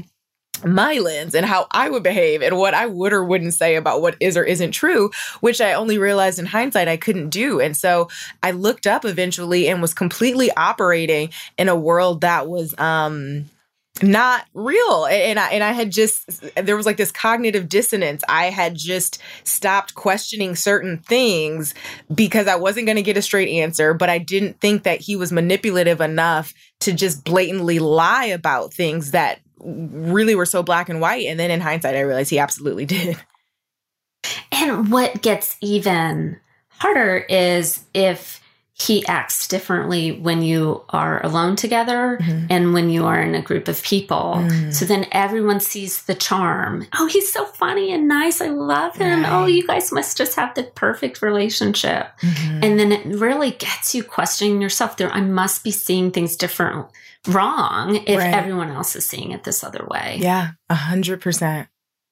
my lens and how I would behave and what I would or wouldn't say about what is or isn't true, which I only realized in hindsight I couldn't do. And so I looked up eventually and was completely operating in a world that was um, not real. And I, and I had just, there was like this cognitive dissonance. I had just stopped questioning certain things because I wasn't going to get a straight answer, but I didn't think that he was manipulative enough to just blatantly lie about things that really were so black and white. And then in hindsight, I realized he absolutely did. And what gets even harder is if he acts differently when you are alone together mm-hmm. and when you are in a group of people. Mm-hmm. So then everyone sees the charm. Oh, he's so funny and nice. I love him. Right. Oh, you guys must just have the perfect relationship. Mm-hmm. And then it really gets you questioning yourself. There, I must be seeing things different, wrong if right. everyone else is seeing it this other way. Yeah, a hundred percent.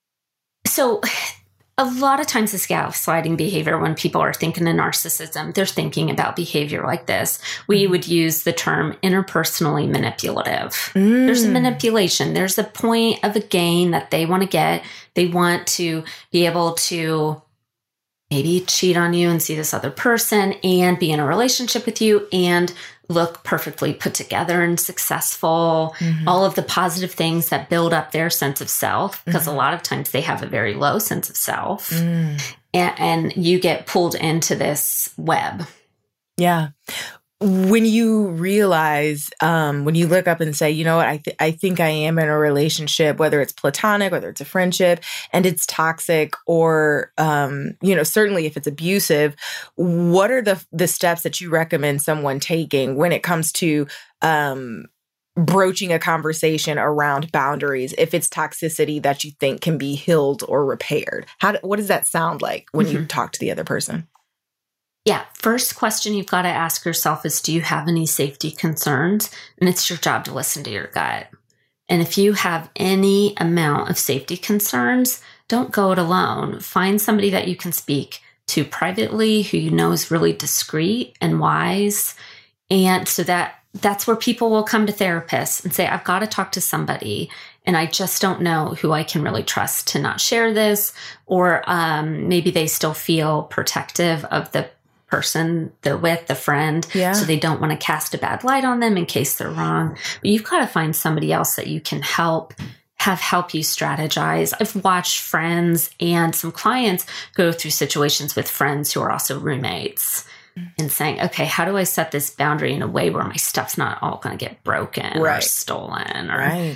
So a lot of times this gaslighting behavior, when people are thinking of narcissism, they're thinking about behavior like this. We mm. would use the term interpersonally manipulative. Mm. There's a manipulation. There's a point of a gain that they want to get. They want to be able to maybe cheat on you and see this other person and be in a relationship with you and look perfectly put together and successful, mm-hmm. all of the positive things that build up their sense of self, because mm-hmm. a lot of times they have a very low sense of self, mm. and, and you get pulled into this web. Yeah. When you realize, um, when you look up and say, you know what, I, th- I think I am in a relationship, whether it's platonic, whether it's a friendship, and it's toxic, or, um, you know, certainly if it's abusive, what are the the steps that you recommend someone taking when it comes to um, broaching a conversation around boundaries, if it's toxicity that you think can be healed or repaired? How? What does that sound like when mm-hmm. you talk to the other person? Yeah. First question you've got to ask yourself is, do you have any safety concerns? And it's your job to listen to your gut. And if you have any amount of safety concerns, don't go it alone. Find somebody that you can speak to privately, who you know is really discreet and wise. And so that that's where people will come to therapists and say, I've got to talk to somebody, and I just don't know who I can really trust to not share this. Or um, maybe they still feel protective of the person they're with, the friend. Yeah. So they don't want to cast a bad light on them in case they're wrong. But you've got to find somebody else that you can help, have help you strategize. I've watched friends and some clients go through situations with friends who are also roommates and saying, okay, how do I set this boundary in a way where my stuff's not all going to get broken right. or stolen? Or right.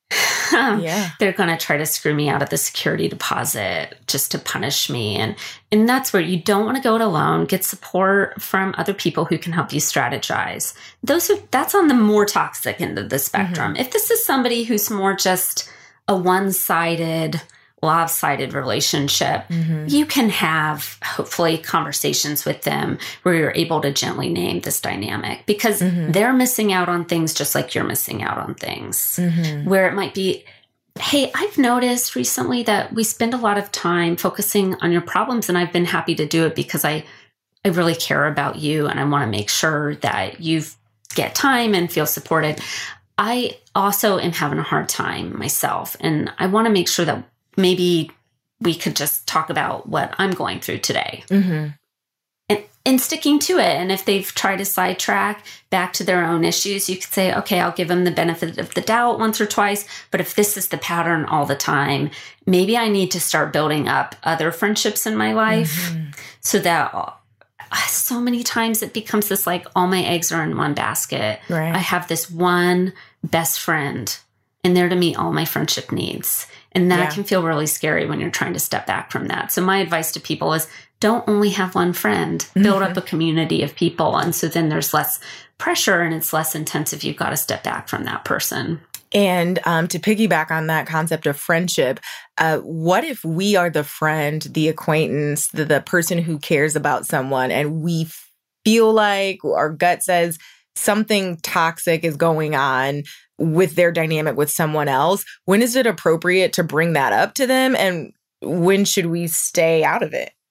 yeah. they're going to try to screw me out of the security deposit just to punish me. And, and that's where you don't want to go it alone. Get support from other people who can help you strategize. Those are, that's on the more toxic end of the spectrum. Mm-hmm. If this is somebody who's more just a one-sided, lopsided relationship, mm-hmm. you can have hopefully conversations with them where you're able to gently name this dynamic, because mm-hmm. they're missing out on things just like you're missing out on things. Mm-hmm. Where it might be, hey, I've noticed recently that we spend a lot of time focusing on your problems, and I've been happy to do it because I, I really care about you and I want to make sure that you get time and feel supported. I also am having a hard time myself, and I want to make sure that maybe we could just talk about what I'm going through today. Mm-hmm. And, and sticking to it. And if they've tried to sidetrack back to their own issues, you could say, okay, I'll give them the benefit of the doubt once or twice. But if this is the pattern all the time, maybe I need to start building up other friendships in my life mm-hmm. so that uh, so many times it becomes this like all my eggs are in one basket. Right. I have this one best friend and there to meet all my friendship needs. And that yeah. can feel really scary when you're trying to step back from that. So my advice to people is don't only have one friend, build mm-hmm. up a community of people. And so then there's less pressure and it's less intense if you've got to step back from that person. And um, to piggyback on that concept of friendship, uh, what if we are the friend, the acquaintance, the, the person who cares about someone, and we feel like our gut says something toxic is going on with their dynamic with someone else? When is it appropriate to bring that up to them? And when should we stay out of it?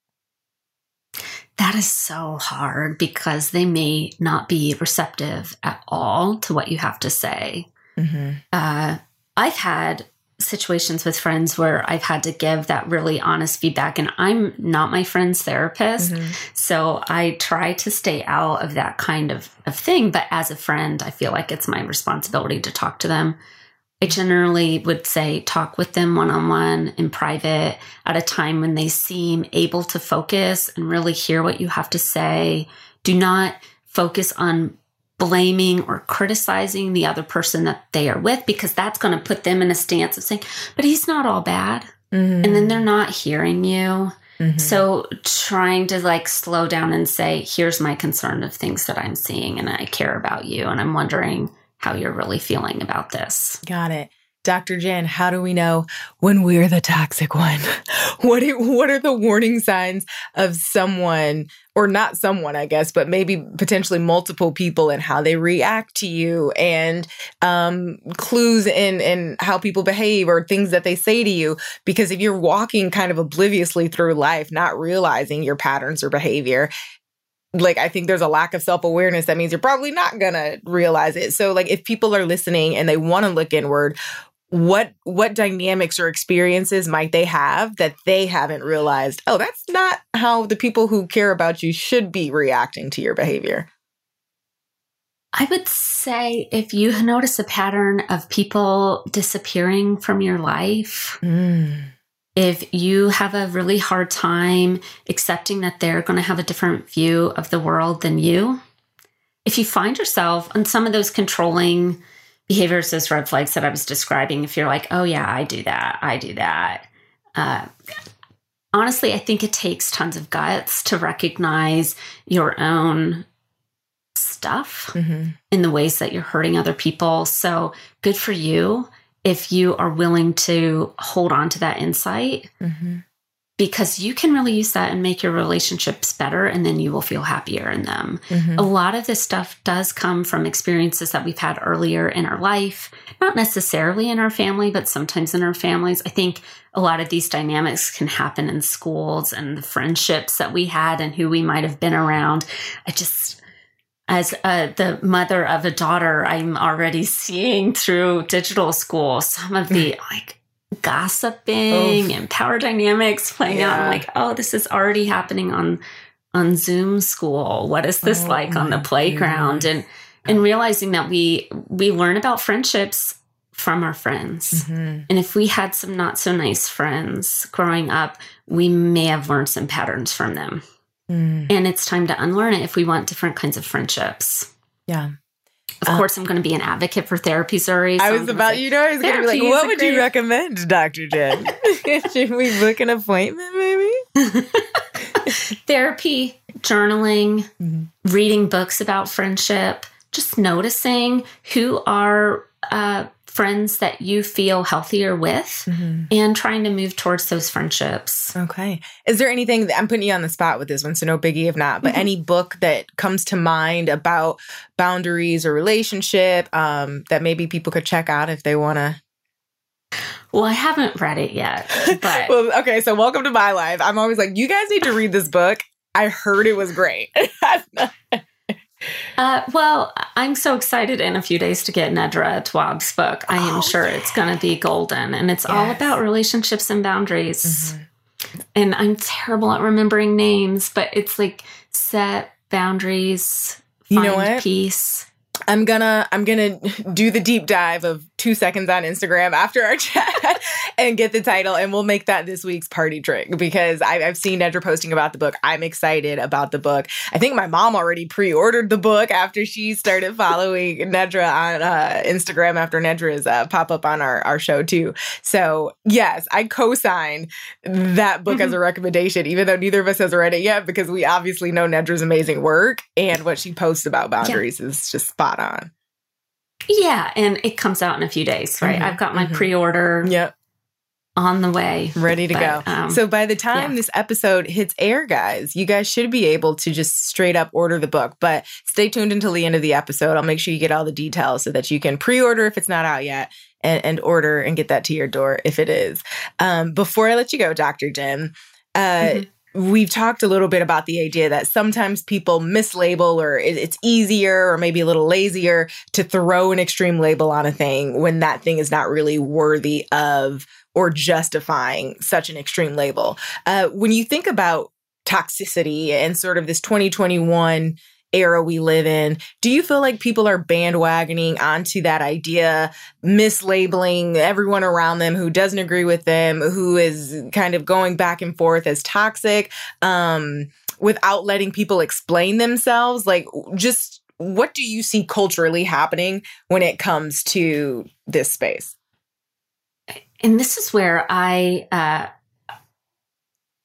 That is so hard because they may not be receptive at all to what you have to say. Mm-hmm. Uh, I've had situations with friends where I've had to give that really honest feedback, and I'm not my friend's therapist. Mm-hmm. So I try to stay out of that kind of, of thing. But as a friend, I feel like it's my responsibility to talk to them. I generally would say talk with them one-on-one in private at a time when they seem able to focus and really hear what you have to say. Do not focus on blaming or criticizing the other person that they are with, because that's going to put them in a stance of saying, but he's not all bad. Mm-hmm. And then they're not hearing you. Mm-hmm. So trying to like slow down and say, here's my concern of things that I'm seeing and I care about you. And I'm wondering how you're really feeling about this. Got it. Doctor Jen, how do we know when we're the toxic one? What are, what are the warning signs of someone, or not someone, I guess, but maybe potentially multiple people and how they react to you, and um, clues in, in how people behave or things that they say to you? Because if you're walking kind of obliviously through life, not realizing your patterns or behavior, like, I think there's a lack of self-awareness. That means you're probably not going to realize it. So like, if people are listening and they want to look inward, what what dynamics or experiences might they have that they haven't realized, oh, that's not how the people who care about you should be reacting to your behavior? I would say if you notice a pattern of people disappearing from your life, Mm. if you have a really hard time accepting that they're going to have a different view of the world than you, if you find yourself on some of those controlling behaviors, those red flags that I was describing, if you're like, oh yeah, I do that, I do that. Uh, honestly, I think it takes tons of guts to recognize your own stuff Mm-hmm. in the ways that you're hurting other people. So good for you if you are willing to hold on to that insight, Mm-hmm. because you can really use that and make your relationships better, and then you will feel happier in them. Mm-hmm. A lot of this stuff does come from experiences that we've had earlier in our life, not necessarily in our family, but sometimes in our families. I think a lot of these dynamics can happen in schools and the friendships that we had and who we might have been around. I just, as uh, the mother of a daughter, I'm already seeing through digital school some of the like gossiping Oof. and power dynamics playing out. Yeah. I'm like, oh, this is already happening on on Zoom school. What is this Oh, like on the my playground? goodness. And and realizing that we we learn about friendships from our friends. Mm-hmm. And if we had some not so nice friends growing up, we may have learned some patterns from them. Mm. And it's time to unlearn it if we want different kinds of friendships. Yeah. Of Uh, course, I'm going to be an advocate for therapy, Zuri. so I I'm was gonna about, say, you know, I was going to be like, therapy is what a would you great- recommend, Doctor Jen? Should we book an appointment, maybe? Therapy, journaling, Mhm. reading books about friendship, just noticing who are uh, friends that you feel healthier with, Mm-hmm. and trying to move towards those friendships. Okay. Is there anything that I'm putting you on the spot with this one, so no biggie if not, but Mhm. any book that comes to mind about boundaries or relationship um, that maybe people could check out if they want to? Well, I haven't read it yet, but Well, okay. So welcome to my life. I'm always like, you guys need to read this book. I heard it was great. uh, well, I'm so excited in a few days to get Nedra Tawwab's book. I am Oh, sure it's going to be golden, and it's all Yes. about relationships and boundaries. Mhm. And I'm terrible at remembering names, but it's like set boundaries, You find know what? peace. I'm gonna I'm gonna do the deep dive of two seconds on Instagram after our chat and get the title, and we'll make that this week's party trick, because I, I've seen Nedra posting about the book. I'm excited about the book. I think my mom already pre-ordered the book after she started following Nedra on uh, Instagram after Nedra's uh, pop up on our, our show too. So yes, I co-sign that book as a recommendation, even though neither of us has read it yet, because we obviously know Nedra's amazing work, and what she posts about boundaries is just spot on. Yeah, and it comes out in a few days, right? Mhm, I've got my mhm. pre-order Yep. on the way. Ready to But, go. um, So by the time yeah. this episode hits air, guys, you guys should be able to just straight up order the book. But stay tuned until the end of the episode. I'll make sure you get all the details so that you can pre-order if it's not out yet, and, and order and get that to your door if it is. Um, before I let you go, Doctor Jen, uh, Mhm. we've talked a little bit about the idea that sometimes people mislabel, or it, it's easier or maybe a little lazier to throw an extreme label on a thing when that thing is not really worthy of or justifying such an extreme label. Uh, when you think about toxicity and sort of this twenty twenty-one era we live in, do you feel like people are bandwagoning onto that idea, mislabeling everyone around them who doesn't agree with them, who is kind of going back and forth as toxic, um, without letting people explain themselves? Like, just what do you see culturally happening when it comes to this space? And this is where I uh,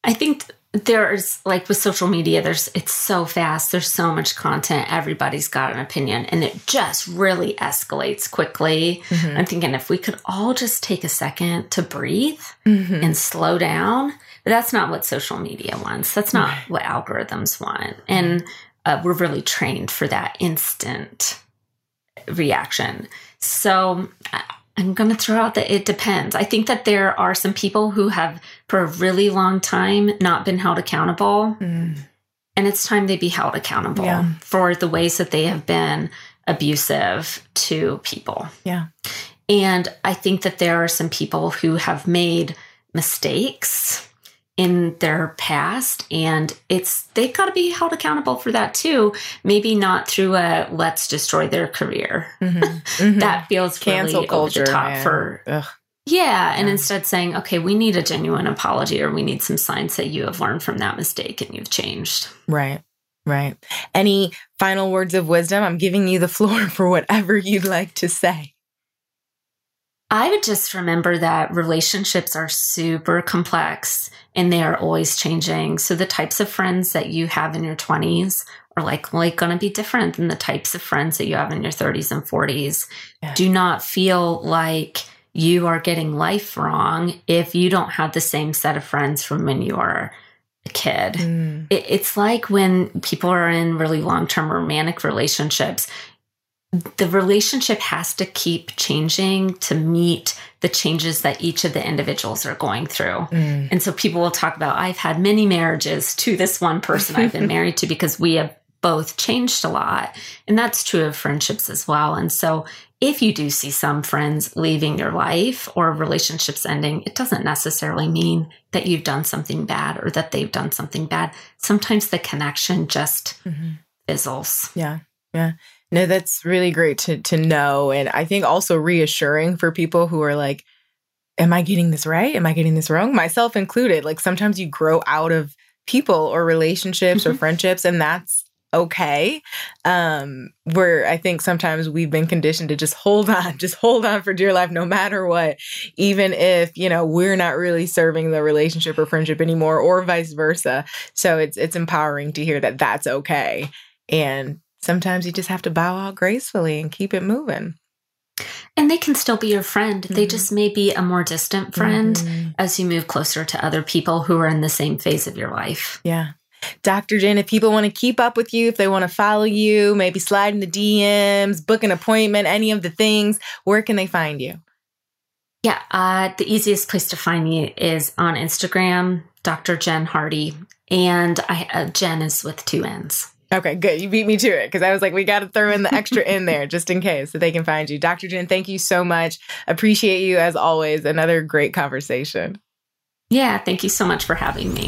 I think there's like with social media, there's it's so fast. There's so much content. Everybody's got an opinion and it just really escalates quickly. Mm-hmm. I'm thinking if we could all just take a second to breathe mm-hmm. and slow down, but that's not what social media wants. That's not right. what algorithms want. And uh, we're really trained for that instant reaction. So I'm going to throw out that it depends. I think that there are some people who have, for a really long time, not been held accountable. Mm. And it's time they be held accountable yeah. for the ways that they have been abusive to people. Yeah. And I think that there are some people who have made mistakes in their past, and it's they've got to be held accountable for that too. Maybe not through a let's destroy their career. Mm-hmm. Mm-hmm. That feels cancel really culture, over the top man. for Ugh. yeah. And yeah. instead saying, okay, we need a genuine apology, or we need some signs that you have learned from that mistake and you've changed. Right. Right. Any final words of wisdom? I'm giving you the floor for whatever you'd like to say. I would just remember that relationships are super complex and they are always changing. So the types of friends that you have in your twenties are likely going to be different than the types of friends that you have in your thirties and forties. Yeah. Do not feel like you are getting life wrong if you don't have the same set of friends from when you are a kid. Mm. It, it's like when people are in really long-term romantic relationships, the relationship has to keep changing to meet the changes that each of the individuals are going through. Mm. And so people will talk about, I've had many marriages to this one person I've been married to because we have both changed a lot. And that's true of friendships as well. And so if you do see some friends leaving your life or relationships ending, it doesn't necessarily mean that you've done something bad or that they've done something bad. Sometimes the connection just mm-hmm. fizzles. Yeah. Yeah. No, that's really great to to know. And I think also reassuring for people who are like, am I getting this right? Am I getting this wrong? Myself included. Like sometimes you grow out of people or relationships mm-hmm. or friendships, and that's okay. Um, where I think sometimes we've been conditioned to just hold on, just hold on for dear life, no matter what, even if, you know, we're not really serving the relationship or friendship anymore, or vice versa. So it's it's empowering to hear that that's okay. And sometimes you just have to bow out gracefully and keep it moving. And they can still be your friend. Mm-hmm. They just may be a more distant friend mm-hmm. as you move closer to other people who are in the same phase of your life. Yeah. Doctor Jen, if people want to keep up with you, if they want to follow you, maybe slide in the D Ms, book an appointment, any of the things, where can they find you? Yeah. Uh, the easiest place to find me is on Instagram, Doctor Jen Hardy. And I, uh, Jen is with two N's. Okay, good. You beat me to it because I was like, we got to throw in the extra in there just in case so they can find you. Doctor Jen, thank you so much. Appreciate you as always. Another great conversation. Yeah, thank you so much for having me.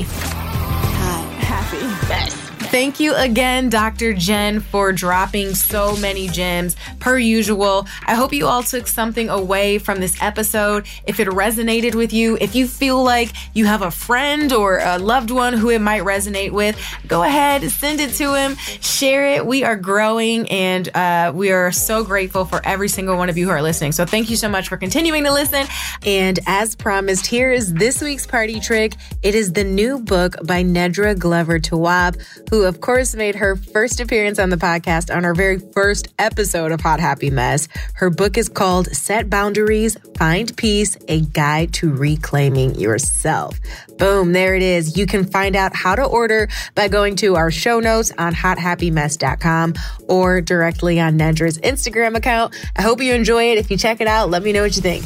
Hi, happy. Yes. Thank you again, Doctor Jen, for dropping so many gems per usual. I hope you all took something away from this episode. If it resonated with you, if you feel like you have a friend or a loved one who it might resonate with, go ahead, send it to him, share it. We are growing and uh, we are so grateful for every single one of you who are listening. So thank you so much for continuing to listen. And as promised, here is this week's party trick. It is the new book by Nedra Glover Tawwab, who of course made her first appearance on the podcast on our very first episode of Hot Happy Mess. Her book is called Set Boundaries, Find Peace, A Guide to Reclaiming Yourself. Boom, there it is. You can find out how to order by going to our show notes on hot happy mess dot com or directly on Nedra's Instagram account. I hope you enjoy it. If you check it out, let me know what you think.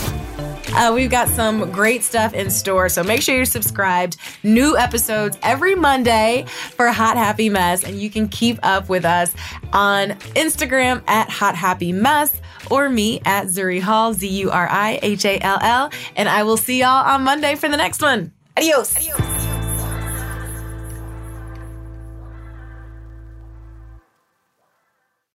Uh, we've got some great stuff in store, so make sure you're subscribed. New episodes every Monday for Hot Happy Mess, and you can keep up with us on Instagram at Hot Happy Mess or me at Zuri Hall, Z U R I H A L L, and I will see y'all on Monday for the next one. Adios. Adios.